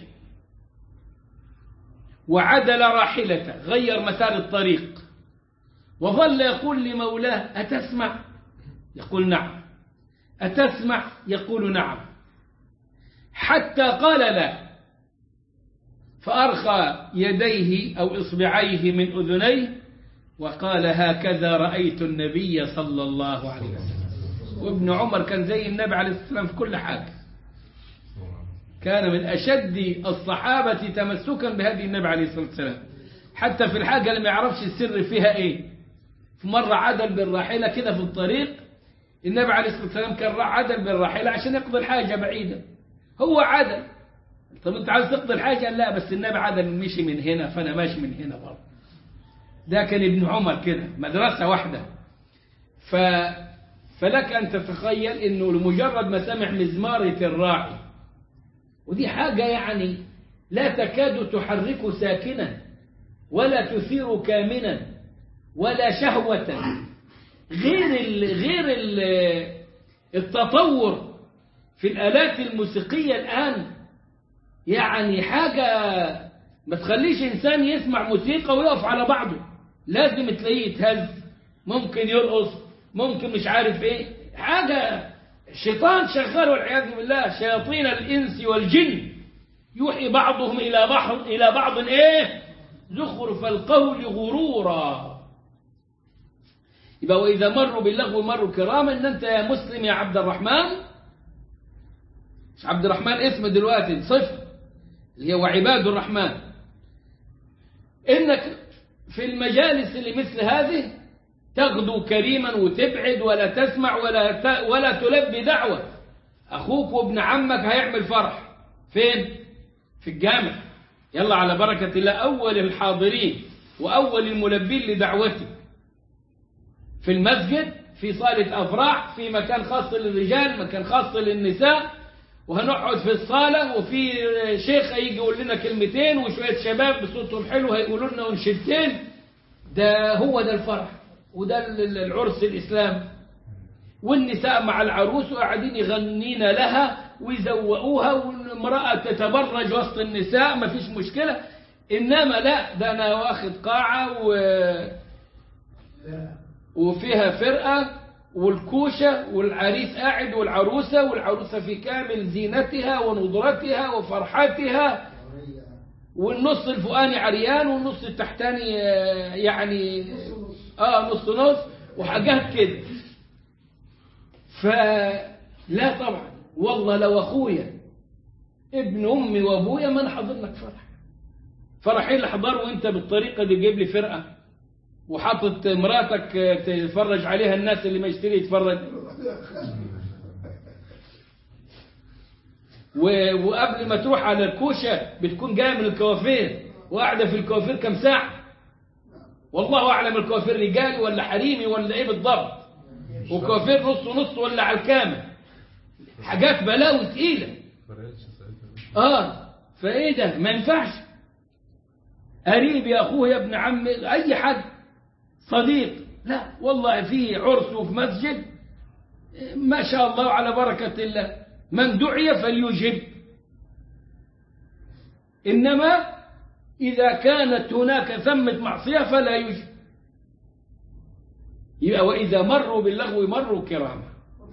وعدل راحلته، غير مسار الطريق، وظل يقول لمولاه أتسمع؟ يقول نعم. أتسمع؟ يقول نعم. حتى قال لا، فأرخى يديه أو إصبعيه من أذنيه وقال هكذا رأيت النبي صلى الله عليه وسلم. وابن عمر كان زي النبي عليه الصلاة والسلام في كل حاجة، كان من أشد الصحابة تمسكا بهدي النبي عليه الصلاة والسلام، حتى في الحاجة اللي ما يعرفش السر فيها إيه. في مرة عدل بالراحلة كده في الطريق، النبي عليه الصلاة والسلام كان عدل بالراحلة عشان يقضي الحاجة بعيدة، هو عدل. طب أنت عايز تقضي الحاجة؟ لا بس النبي عدل مشي من هنا فأنا ماشي من هنا برضه. ده كان ابن عمر كده، مدرسة واحدة. ف... فلك أن تتخيل أنه لمجرد ما سمع مزمارة الراعي، ودي حاجة يعني لا تكاد تحرك ساكنا ولا تثير كامنا ولا شهوة، غير ال... غير ال... التطور في الآلات الموسيقية الآن، يعني حاجة ما تخليش إنسان يسمع موسيقى ويقف على بعضه، لازم تلاقيه يتهز، ممكن يرقص، ممكن مش عارف ايه، حاجة الشيطان شغال والعياذ بالله. شياطين الإنس والجن يوحي بعضهم إلى بعض إلى بعض ايه زخرف القول غرورا. يبقى وإذا مروا باللغو مروا كراما. إن أنت يا مسلم يا عبد الرحمن، مش عبد الرحمن اسم دلوقتي، صفر اللي هو عباد الرحمن، إنك في المجالس اللي مثل هذه تغدو كريما وتبعد ولا تسمع ولا ت... ولا تلبي دعوة. أخوك وابن عمك هيعمل فرح فين؟ في الجامع، يلا على بركة الله، أول الحاضرين وأول الملبين لدعوتي في المسجد، في صالة أفراح، في مكان خاص للرجال، مكان خاص للنساء، وهنقعد في الصالة، وفي شيخ هيجي يقول لنا كلمتين، وشوية شباب بصوتهم حلو هيقولوا لنا انشدتين. ده هو ده الفرح، وده العرس الإسلام. والنساء مع العروس وقاعدين يغنين لها ويزوقوها، والمرأة تتبرج وسط النساء، ما فيش مشكلة. إنما لا، ده أنا واخد قاعة و... وفيها فرقة والكوشة، والعريس قاعد والعروسة، والعروسة في كامل زينتها ونضرتها وفرحتها. والنص الفوقاني عريان والنص التحتاني يعني اه نص نص وحاجات كده. فلا طبعا، والله لو اخويا ابن امي وابويا ما انا حاضر لك فرح. فرحين اللي حضروا وانت بالطريقه دي جايب لي فرقه وحاطط مراتك تتفرج عليها الناس اللي ما يشتري يتفرج. وقبل ما تروح على الكوشه بتكون جايه من الكوافير وقاعده في الكوافير كم ساعه، والله اعلم الكوافير رجالي ولا حريمي ولا ايه بالضبط، وكوافير نص ونص ولا على الكامل، حاجات بلاوي تقيله. اه فايه ده ما ينفعش. قريب يا اخوه يا ابن عمي اي حد صديق، لا والله في عرس وفي مسجد ما شاء الله على بركه الله من دعي فليجب. انما اذا كانت هناك ثمه معصيه فلا يجب. يبقى واذا مروا باللغو مروا كراما.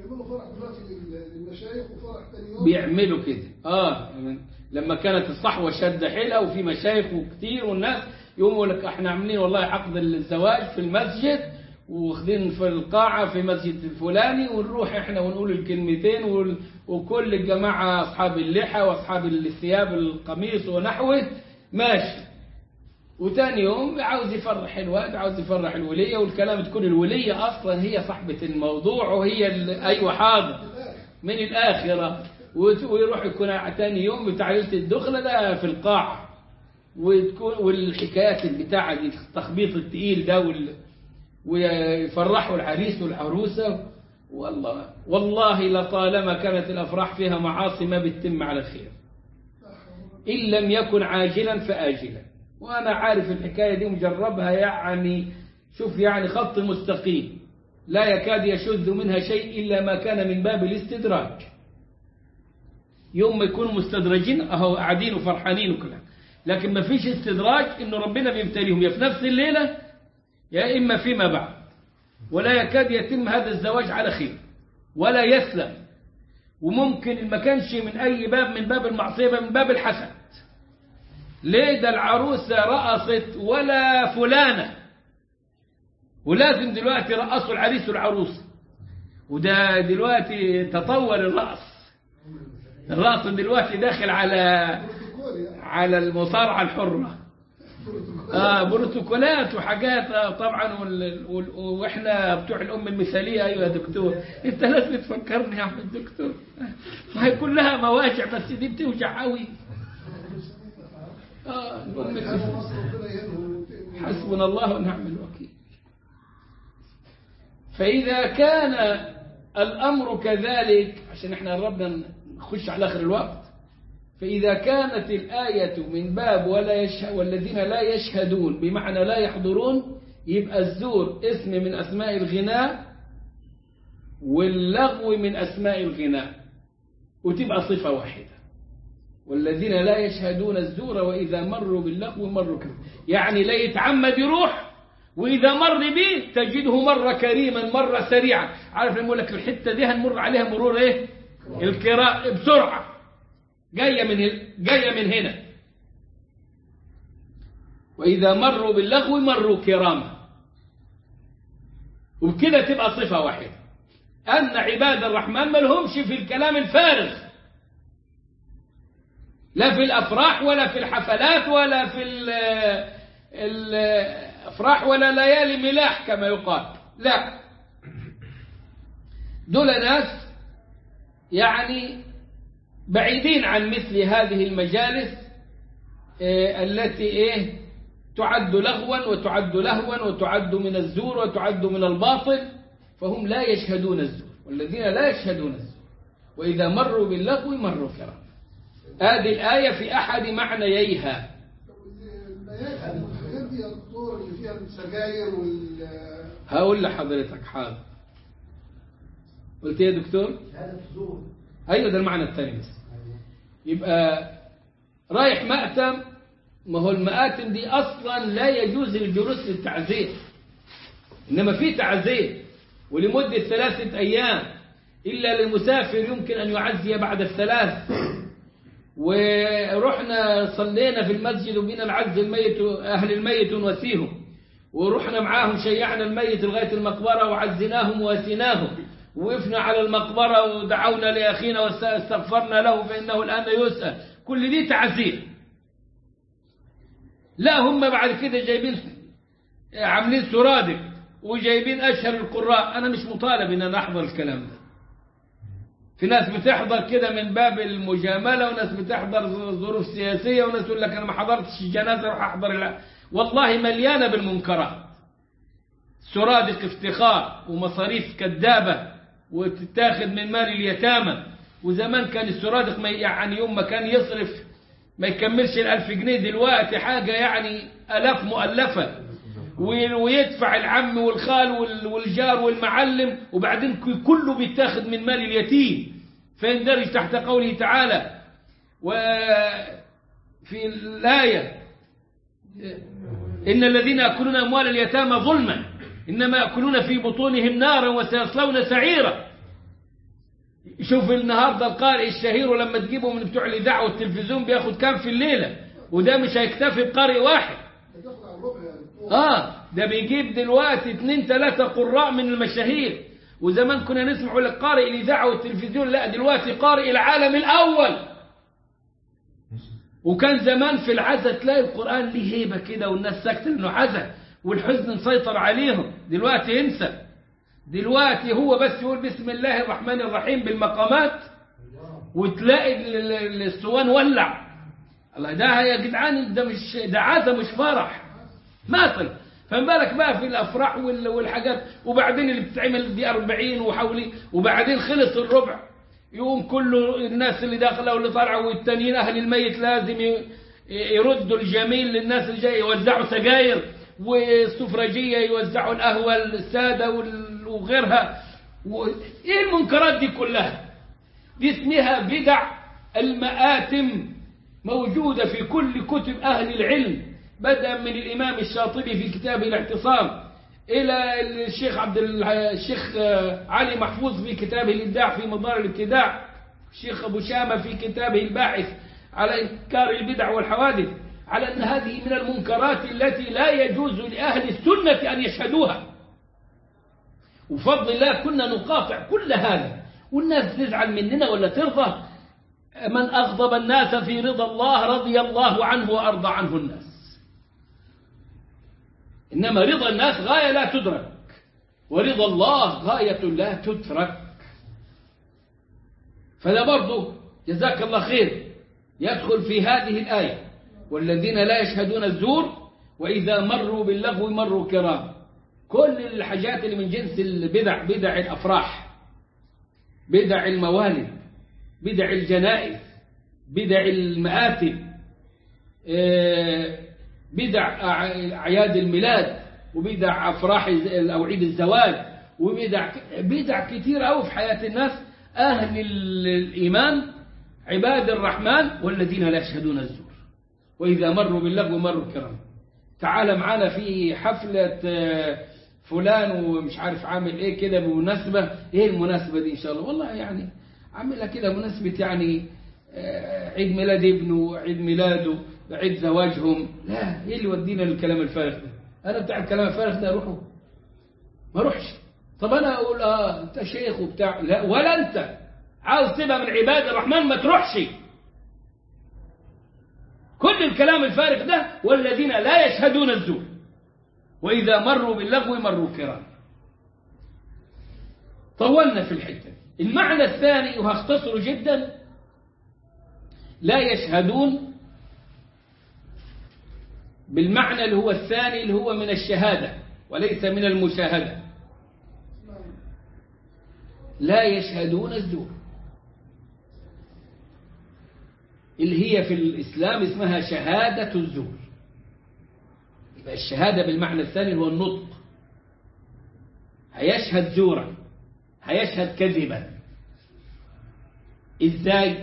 بيعملوا كده اه لما كانت الصحوه شد حيلها وفي مشايخ وكتير والناس يقوموا لك احنا عاملين والله عقد الزواج في المسجد واخدين في القاعه في مسجد الفلاني ونروح احنا ونقول الكلمتين وكل الجماعه اصحاب اللحى واصحاب الثياب القميص ونحوه ماشي. وتاني يوم عاوز يفرح الواد عاوز يفرح الوليه والكلام تكون الوليه اصلا هي صاحبه الموضوع وهي ايوه حاضر من الاخره، ويروح يكون تاني يوم بتاع ليله الدخله ده في القاعه وتكون والحكايات البتاعه دي التخبيط الثقيل ده وال... ويفرحوا العريس والعروسه. والله والله لطالما كانت الافراح فيها معاصي ما بتتم على خير ان لم يكن عاجلا فآجلا. وانا عارف الحكايه دي مجربها يعني شوف يعني خط مستقيم لا يكاد يشذ منها شيء الا ما كان من باب الاستدراج. يوم ما يكونوا مستدرجين اهو قاعدين وفرحانين وكلام، لكن ما فيش استدراج انه ربنا بيبتليهم يا في نفس الليله يا اما فيما بعد، ولا يكاد يتم هذا الزواج على خير ولا يسلم. وممكن ما كانش من اي باب من باب المعصيه من باب الحسد. ليه ده العروسه رقصت ولا فلانه ولازم دلوقتي رقصوا العريس والعروسه، وده دلوقتي تطور الرقص. الرقص دلوقتي داخل على على المصارعه الحره اه بروتوكولات وحاجات آه طبعا وال... وال... واحنا بتوع الام المثاليه. ايوه يا دكتور انت لازم تفكرني يا عم الدكتور هي كلها مواجع بس دي بتوجع قوي. اه حسبنا الله ونعم الوكيل. فاذا كان الامر كذلك عشان احنا قربنا نخش على اخر الوقت، فإذا كانت الآية من باب ولا يشهد والذين لا يشهدون بمعنى لا يحضرون، يبقى الزور اسم من أسماء الغناء واللغو من أسماء الغناء وتبقى صفة واحدة. والذين لا يشهدون الزور وإذا مروا باللغو مروا كريما، يعني لا يتعمد يروح وإذا مر به تجده مرة كريما مرة سريعا. عارف لما يقول لك الحتة دي هنمر عليها مرور إيه؟ الكراء بسرعة جاية من جاية من هنا. وإذا مروا باللغو مروا كراما، وبكده تبقى صفة واحدة أن عباد الرحمن ما لهمش في الكلام الفارغ، لا في الأفراح ولا في الحفلات ولا في الأفراح ولا ليالي ملاح كما يقال، لا دول ناس يعني بعيدين عن مثل هذه المجالس إيه التي إيه تعد لغوا وتعد لهوا وتعد من الزور وتعد من الباطل، فهم لا يشهدون الزور. والذين لا يشهدون الزور وإذا مروا باللغو مروا كراما. هذه الآية في أحد معنييها. هقول لحضرتك حاضر. قلت يا دكتور أيوة ده المعنى الثاني. بس يبقى رايح مأتم، ما هو المآتم دي أصلا لا يجوز الجلوس للتعزية، إنما في تعزية ولمدة ثلاثة أيام إلا للمسافر يمكن أن يعزي بعد الثلاث، ورحنا صلينا في المسجد وبينا العز الميت أهل الميت ونواسيهم، ورحنا معاهم شيعنا الميت لغاية المقبرة وعزناهم وواسيناهم، وقفنا على المقبرة ودعونا لأخينا واستغفرنا له فإنه الآن يسأل. كل دي تعزير. لا هم بعد كده جايبين عاملين سرادق وجايبين أشهر القراء. أنا مش مطالب إن أنا أحضر الكلام ده. في ناس بتحضر كده من باب المجاملة، وناس بتحضر ظروف سياسية، وناس يقول لك أنا ما حضرتش الجنازة راح أحضر. لا والله مليانة بالمنكرات، سرادق افتخار ومصاريف كذابة وتتاخذ من مال اليتامى. وزمان كان السرادق ما يعني يوم ما كان يصرف ما يكملش الألف جنيه، دلوقتي حاجة يعني ألاف مؤلفة، ويدفع العم والخال والجار والمعلم، وبعدين كله بيتاخذ من مال اليتيم. فيندرج تحت قوله تعالى وفي الآية إن الذين يأكلون أموال اليتامى ظلما إنما يأكلون في بطونهم نارا وسيصلون سعيرا. شوف النهاردة القارئ الشهير ولما تجيبه من بتوع الإذاعة والتلفزيون بياخد كام في الليلة، وده مش هيكتفي بقارئ واحد. آه ده بيجيب دلوقتي اثنين ثلاثة قراء من المشاهير. وزمان كنا نسمع لك قارئ الإذاعة والتلفزيون، لا دلوقتي قارئ العالم الأول. وكان زمان في العزة تلاقي القرآن ليه هيبة كده والناس ساكتة إنه عزة والحزن مسيطر عليهم. دلوقتي انسى، دلوقتي هو بس يقول بسم الله الرحمن الرحيم بالمقامات وتلاقي الاسطوان ولع. الله ده يا جدعان، ده مش ده عزة مش فرح ماطل. فما بالك بقى في الافراح والحاجات. وبعدين اللي بتتعمل دي أربعين وحولي، وبعدين خلص الربع يقوم كله الناس اللي داخله واللي طالعه والتانيين اهل الميت لازم يردوا الجميل للناس اللي جايه، يوزعوا سجاير والسفرجيه يوزعوا القهوه الساده وغيرها. ايه المنكرات دي كلها؟ دي اسمها بدع المآتم، موجوده في كل كتب اهل العلم، بدءا من الامام الشاطبي في كتابه الاعتصام الى الشيخ عبد الشيخ علي محفوظ في كتابه الابداع في مدار الابتداع، الشيخ ابو شامه في كتابه الباحث على انكار البدع والحوادث، على ان هذه من المنكرات التي لا يجوز لاهل السنه ان يشهدوها. وفضل الله كنا نقاطع كل هذا، والناس تزعل مننا ولا ترضى. من اغضب الناس في رضا الله رضي الله عنه وارضى عنه الناس. إنما رضا الناس غاية لا تدرك، ورضا الله غاية لا تترك. فده برضه جزاك الله خير يدخل في هذه الآية والذين لا يشهدون الزور وإذا مروا باللغو مروا كرام. كل الحاجات اللي من جنس البدع، بدع الأفراح، بدع الموالد، بدع الجنائز، بدع المآتم، بدع أعياد الميلاد، وبدع أفراح أو عيد الزواج، وبدع بدع كتير أوي في حياة الناس. أهل الإيمان عباد الرحمن والذين لا يشهدون الزور وإذا مروا باللغو مروا كرام. تعال معنا في حفلة فلان ومش عارف عامل إيه كده بمناسبة. إيه المناسبة دي إن شاء الله؟ والله يعني عاملها كده مناسبة يعني عيد ميلاد ابنه، عيد ميلاده، عيد زواجهم. لا، ايه اللي ودينا للكلام الفارغ ده؟ انا بتاع الكلام الفارغ ده اروحه؟ ما اروحش. طب انا اقول اه انت شيخ وبتاع، لا ولا انت عاوز تبقى من عباد الرحمن ما تروحش. كل الكلام الفارغ ده والذين لا يشهدون الزور واذا مروا باللغو مروا كرام. طولنا في الحته. المعنى الثاني وهختصره جدا، لا يشهدون بالمعنى اللي هو الثاني اللي هو من الشهادة وليس من المشاهدة. لا يشهدون الزور اللي هي في الإسلام اسمها شهادة الزور. يبقى الشهادة بالمعنى الثاني هو النطق. هيشهد زورا، هيشهد كذبا. إزاي؟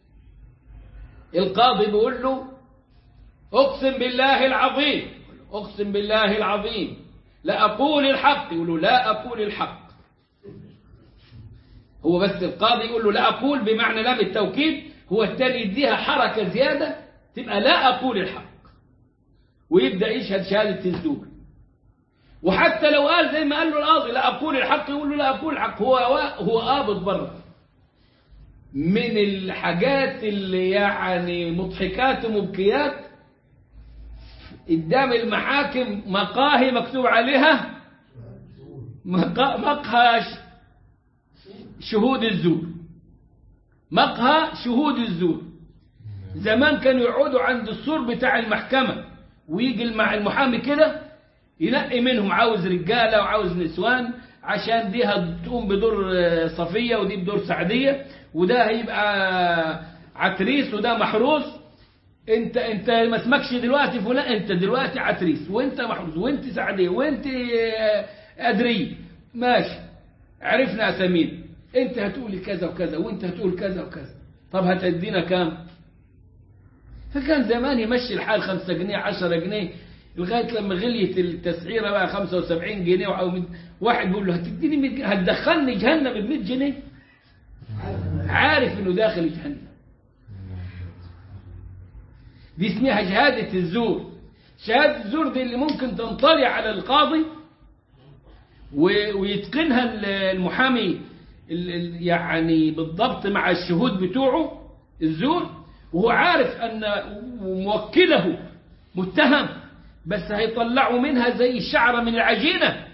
القاضي بيقول له أقسم بالله العظيم، أقسم بالله العظيم لا أقول الحق، يقول له لا أقول الحق. هو بس القاضي يقول له لا أقول بمعنى لا بالتوكيد، هو التاني يديها حركة زيادة تبقى لا أقول الحق، ويبدأ يشهد شهادة الزور. وحتى لو قال زي ما قال له القاضي لا أقول الحق، يقول له لا أقول الحق، هو هو قابض بره. من الحاجات اللي يعني مضحكات ومبكيات قدام المحاكم مقاهي مكتوب عليها مقهى شهود الزور، مقهى شهود الزور. زمان كانوا يقعدوا عند السور بتاع المحكمة، ويجي مع المحامي كده ينقي منهم، عاوز رجالة وعاوز نسوان، عشان دي هتقوم بدور صفية ودي بدور سعدية، وده هيبقى عتريس وده محروس. انت انت ما اسمكش دلوقتي فلان، انت دلوقتي عتريس وانت محروس وانت سعدية وانت أدري، ماشي عرفنا اسامينا، انت هتقولي كذا وكذا وانت هتقول كذا وكذا، طب هتدينا كام؟ فكان زمان يمشي الحال خمسة جنيه عشرة جنيه، لغاية لما غليت التسعيرة بقى خمسة وسبعين جنيه، واحد بيقول له هتديني مية جنيه، هتدخلني جهنم ب مية جنيه، عارف انه داخل جهنم. دي اسمها شهادة الزور. شهادة الزور دي اللي ممكن تنطلي على القاضي ويتقنها المحامي يعني بالضبط مع الشهود بتوعه الزور، وهو عارف أن موكله متهم، بس هيطلعوا منها زي الشعرة من العجينة،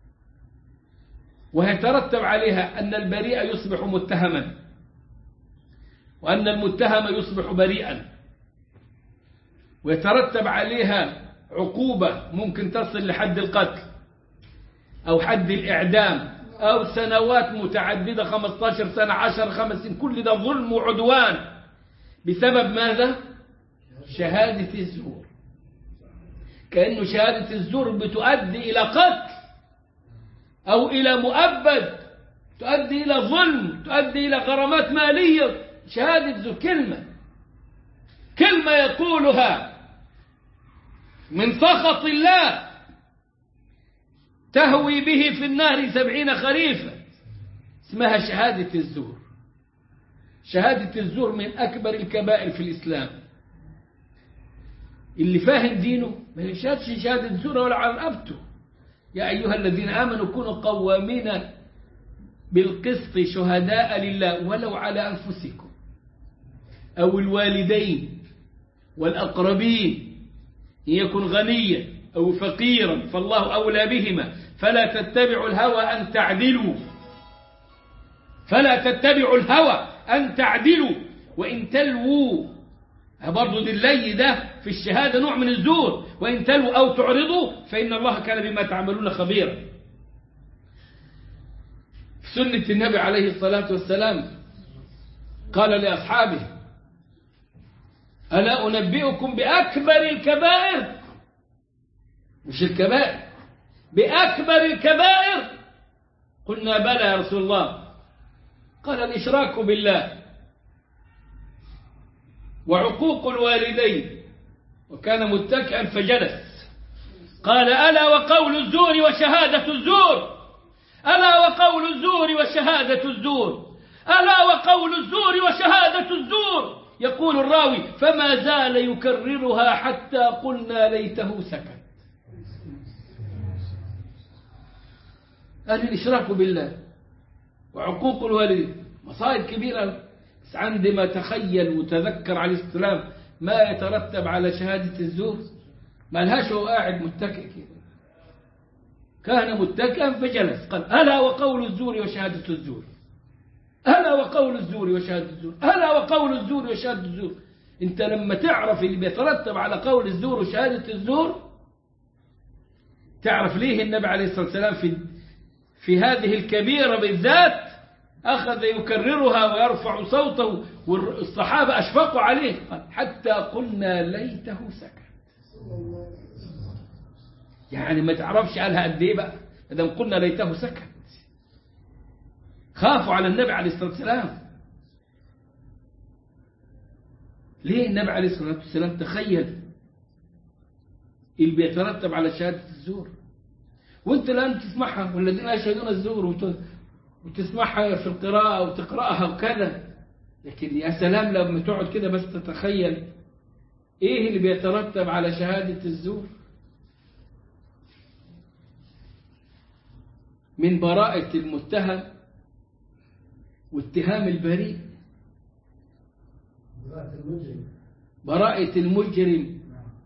وهيترتب عليها أن البريء يصبح متهما، وأن المتهم يصبح بريئا، ويترتب عليها عقوبة ممكن تصل لحد القتل أو حد الإعدام أو سنوات متعددة، خمسة عشر سنة، عشر خمس سنين. كل ده ظلم وعدوان بسبب ماذا؟ شهادة الزور. كأنه شهادة الزور بتؤدي إلى قتل أو إلى مؤبد، تؤدي إلى ظلم، تؤدي إلى غرامات مالية. شهادة الزور كلمة كلمة يقولها من سخط الله تهوي به في النار سبعين خريفا، اسمها شهادة الزور. شهادة الزور من أكبر الكبائر في الإسلام. اللي فاهم دينه ما يشهدش شهادة الزور ولا على رقبته. يا أيها الذين آمنوا كونوا قوامين بالقسط شهداء لله ولو على أنفسكم أو الوالدين والأقربين، إن يكن غنيا أو فقيرا فالله أولى بهما، فلا تتبعوا الهوى أن تعدلوا فلا تتبعوا الهوى أن تعدلوا وإن تلووا. برضو دي اللي ده في الشهادة نوع من الزور. وإن تلووا أو تعرضوا فإن الله كان بما تعملون خبيرا. في سنة النبي عليه الصلاة والسلام قال لأصحابه ألا أنبئكم بأكبر الكبائر، مش الكبائر، بأكبر الكبائر؟ قلنا بلى يا رسول الله. قال الإشراك بالله وعقوق الوالدين، وكان متكئا فجلس. قال ألا وقول الزور وشهادة الزور، ألا وقول الزور وشهادة الزور، ألا وقول الزور وشهادة الزور. يقول الراوي فما زال يكررها حتى قلنا ليته سكت. قال الإشراك بالله وعقوق الوالدين مصائب كبيرة، بس عندما تخيل وتذكر عليه السلام ما يترتب على شهادة الزور ما لهاش. هو قاعد متكئ كده، كان متكئا فجلس. قال ألا وقول الزور وشهادة الزور، ألا وقول الزور وشهادة الزور، ألا وقول الزور وشهادة الزور. أنت لما تعرف اللي بيترتب على قول الزور وشهادة الزور تعرف ليه النبي عليه الصلاة والسلام في في هذه الكبيرة بالذات أخذ يكررها ويرفع صوته، والصحابة أشفقوا عليه. حتى قلنا ليته سكت. يعني ما تعرفش قالها قد ايه بقى، إذا قلنا ليته سكت. خافوا على النبي عليه الصلاة والسلام. ليه النبي عليه الصلاة والسلام تخيل اللي بيترتب على شهادة الزور، وانت الآن تسمعها والذين يشهدون الزور وتسمعها في القراءة وتقرأها وكذا، لكن يا سلام لما تقعد كده بس تتخيل ايه اللي بيترتب على شهادة الزور من براءة المتهم واتهام البريء، براءة المجرم براءة المجرم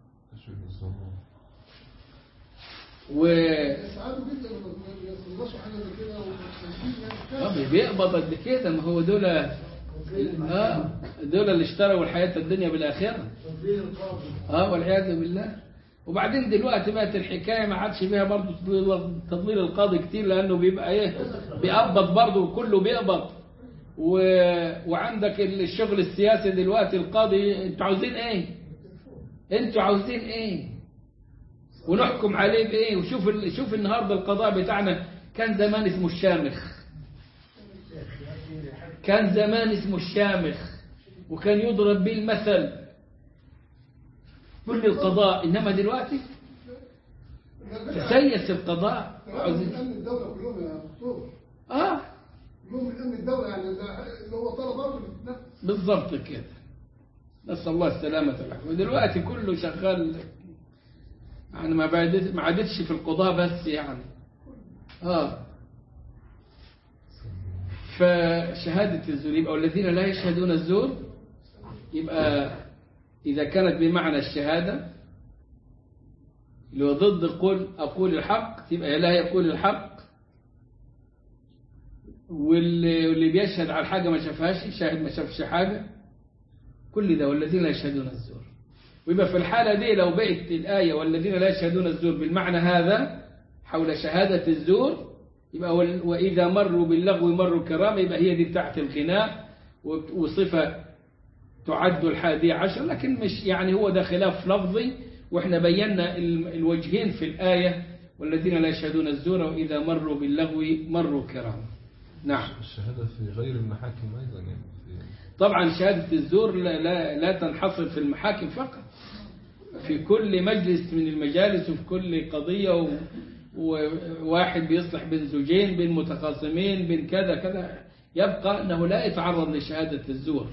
و ساعات جدا يخلصوا حاجه زي كده طب بيقبض قد كده، ما هو دول اه دول اللي اشتروا الحياة الدنيا بالآخرة. اه والعياذ بالله. وبعدين دلوقتي بقت الحكاية ما عادش فيها برضه تضليل القاضي كتير، لأنه بيبقى ايه بيقبض برضه وكله بيقبض. و... وعندك الشغل السياسي دلوقتي القاضي انتوا عاوزين ايه؟ انتوا عاوزين ايه؟ ونحكم عليه بايه؟ وشوف ال... شوف النهارده القضاء بتاعنا كان زمان اسمه الشامخ، كان زمان اسمه الشامخ وكان يضرب به المثل كل القضاء، انما دلوقتي تسيس القضاء. من امن الدوله كلهم يا دكتور، اه كلهم من امن الدوله، يعني اللي هو طلب برضه بيتنفذ بالضبط كده. نسال الله السلامه والعافيه. ودلوقتي كله شغال يعني ما بعدت ما عادتش في القضاء بس يعني اه فشهادة الزور يبقى والذين لا يشهدون الزور، يبقى إذا كانت بمعنى الشهادة اللي هو ضد قول أقول الحق تبقى لا يقول الحق، واللي, واللي بيشهد على حاجة ما شافهاش شاهد ما شافش حاجة، كل ده والذين لا يشهدون الزور. ويبقى في الحالة دي لو بقت الآية والذين لا يشهدون الزور بالمعنى هذا حول شهادة الزور، يبقى وإذا مروا باللغو مروا كرامة، يبقى هي دي بتاعت الغناء وصفة تعد الحادي عشر، لكن مش يعني هو ده خلاف لفظي، وإحنا بينا الوجهين في الآية والذين لا يشهدون الزور وإذا مروا باللغو مروا كرامة. نعم. الشهادة في غير المحاكم أيضا يعني طبعا شهادة الزور لا, لا, لا تنحصر في المحاكم فقط، في كل مجلس من المجالس وفي كل قضية، وواحد بيصلح بين زوجين بين متخاصمين بين كذا كذا، يبقى أنه لا يتعرض لشهادة الزور.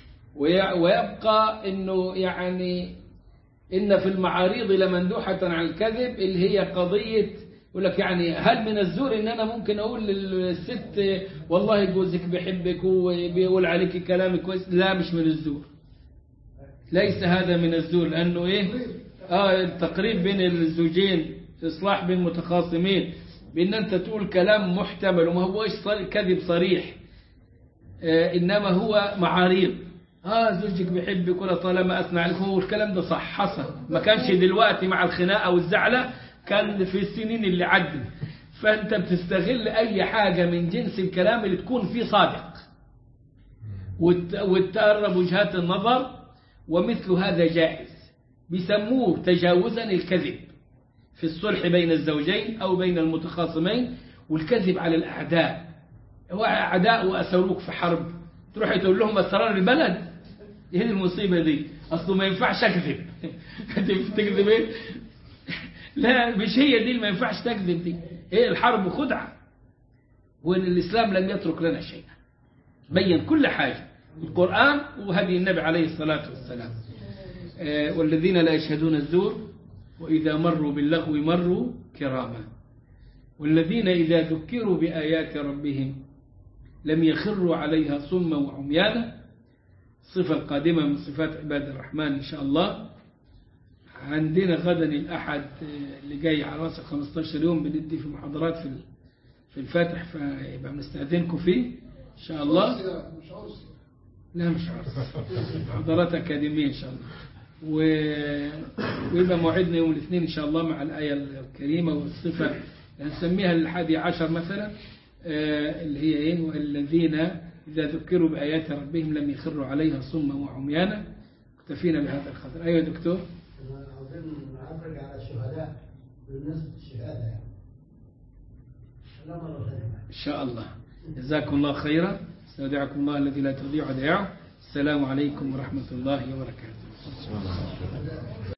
ويبقى أنه يعني إن في المعاريض لمندوحة عن الكذب اللي هي قضية يقول لك يعني هل من الزور إن أنا ممكن أقول للست والله جوزك بيحبك وبيقول عليك كلام كويس؟ لا، مش من الزور، ليس هذا من الزور، لأنه إيه آه التقريب بين الزوجين في إصلاح بين متخاصمين، بأن أنت تقول كلام محتمل وما هوش كذب صريح، آه إنما هو معاريض. آه زوجك بيحبك ولا طالما أثنى عليك، هو الكلام ده صح حصل، ما كانش دلوقتي مع الخناقة والزعلة، كان في السنين اللي عدت. فأنت بتستغل أي حاجة من جنس الكلام اللي تكون فيه صادق وتقرب وجهات النظر، ومثل هذا جائز، بيسموه تجاوزا الكذب في الصلح بين الزوجين أو بين المتخاصمين، والكذب على الأعداء. هو أعداء وأسروك في حرب، تروح تقول لهم أسرار البلد، هي المصيبة دي، أصله ما ينفعش أكذب. تكذب إيه؟ لا، مش هي دي اللي ما ينفعش تكذب دي، هي الحرب خدعة، وإن الإسلام لم يترك لنا شيئا، بين كل حاجة القرآن وهدي النبي عليه الصلاة والسلام. آه والذين لا يشهدون الزور وإذا مروا باللغو مروا كراما، والذين إذا ذكروا بآيات ربهم لم يخروا عليها صما وعميانا. صفة القادمة من صفات عباد الرحمن إن شاء الله. عندنا غدا الأحد اللي جاي على رأس خمسة عشر يوم بندي في محاضرات في في الفاتح، فيبقى بنستأذنكم فيه إن شاء الله. مش عرس، لا مش عرس، محاضرات أكاديمية إن شاء الله. و... ويبقى موعدنا يوم الاثنين إن شاء الله مع الآية الكريمة والصفة هنسميها الحادي عشر مثلا، اللي هي إيه؟ والذين إذا ذكروا بآيات ربهم لم يخروا عليها صما وعميانا. اكتفينا بهذا القدر. أيوة يا دكتور. عاوزين نعرج على الشهداء بالنسبة للشهادة يعني. إن شاء الله. جزاكم الله خيرا. استودعكم الله الذي لا تضيع ودائعه. السلام عليكم ورحمة الله وبركاته.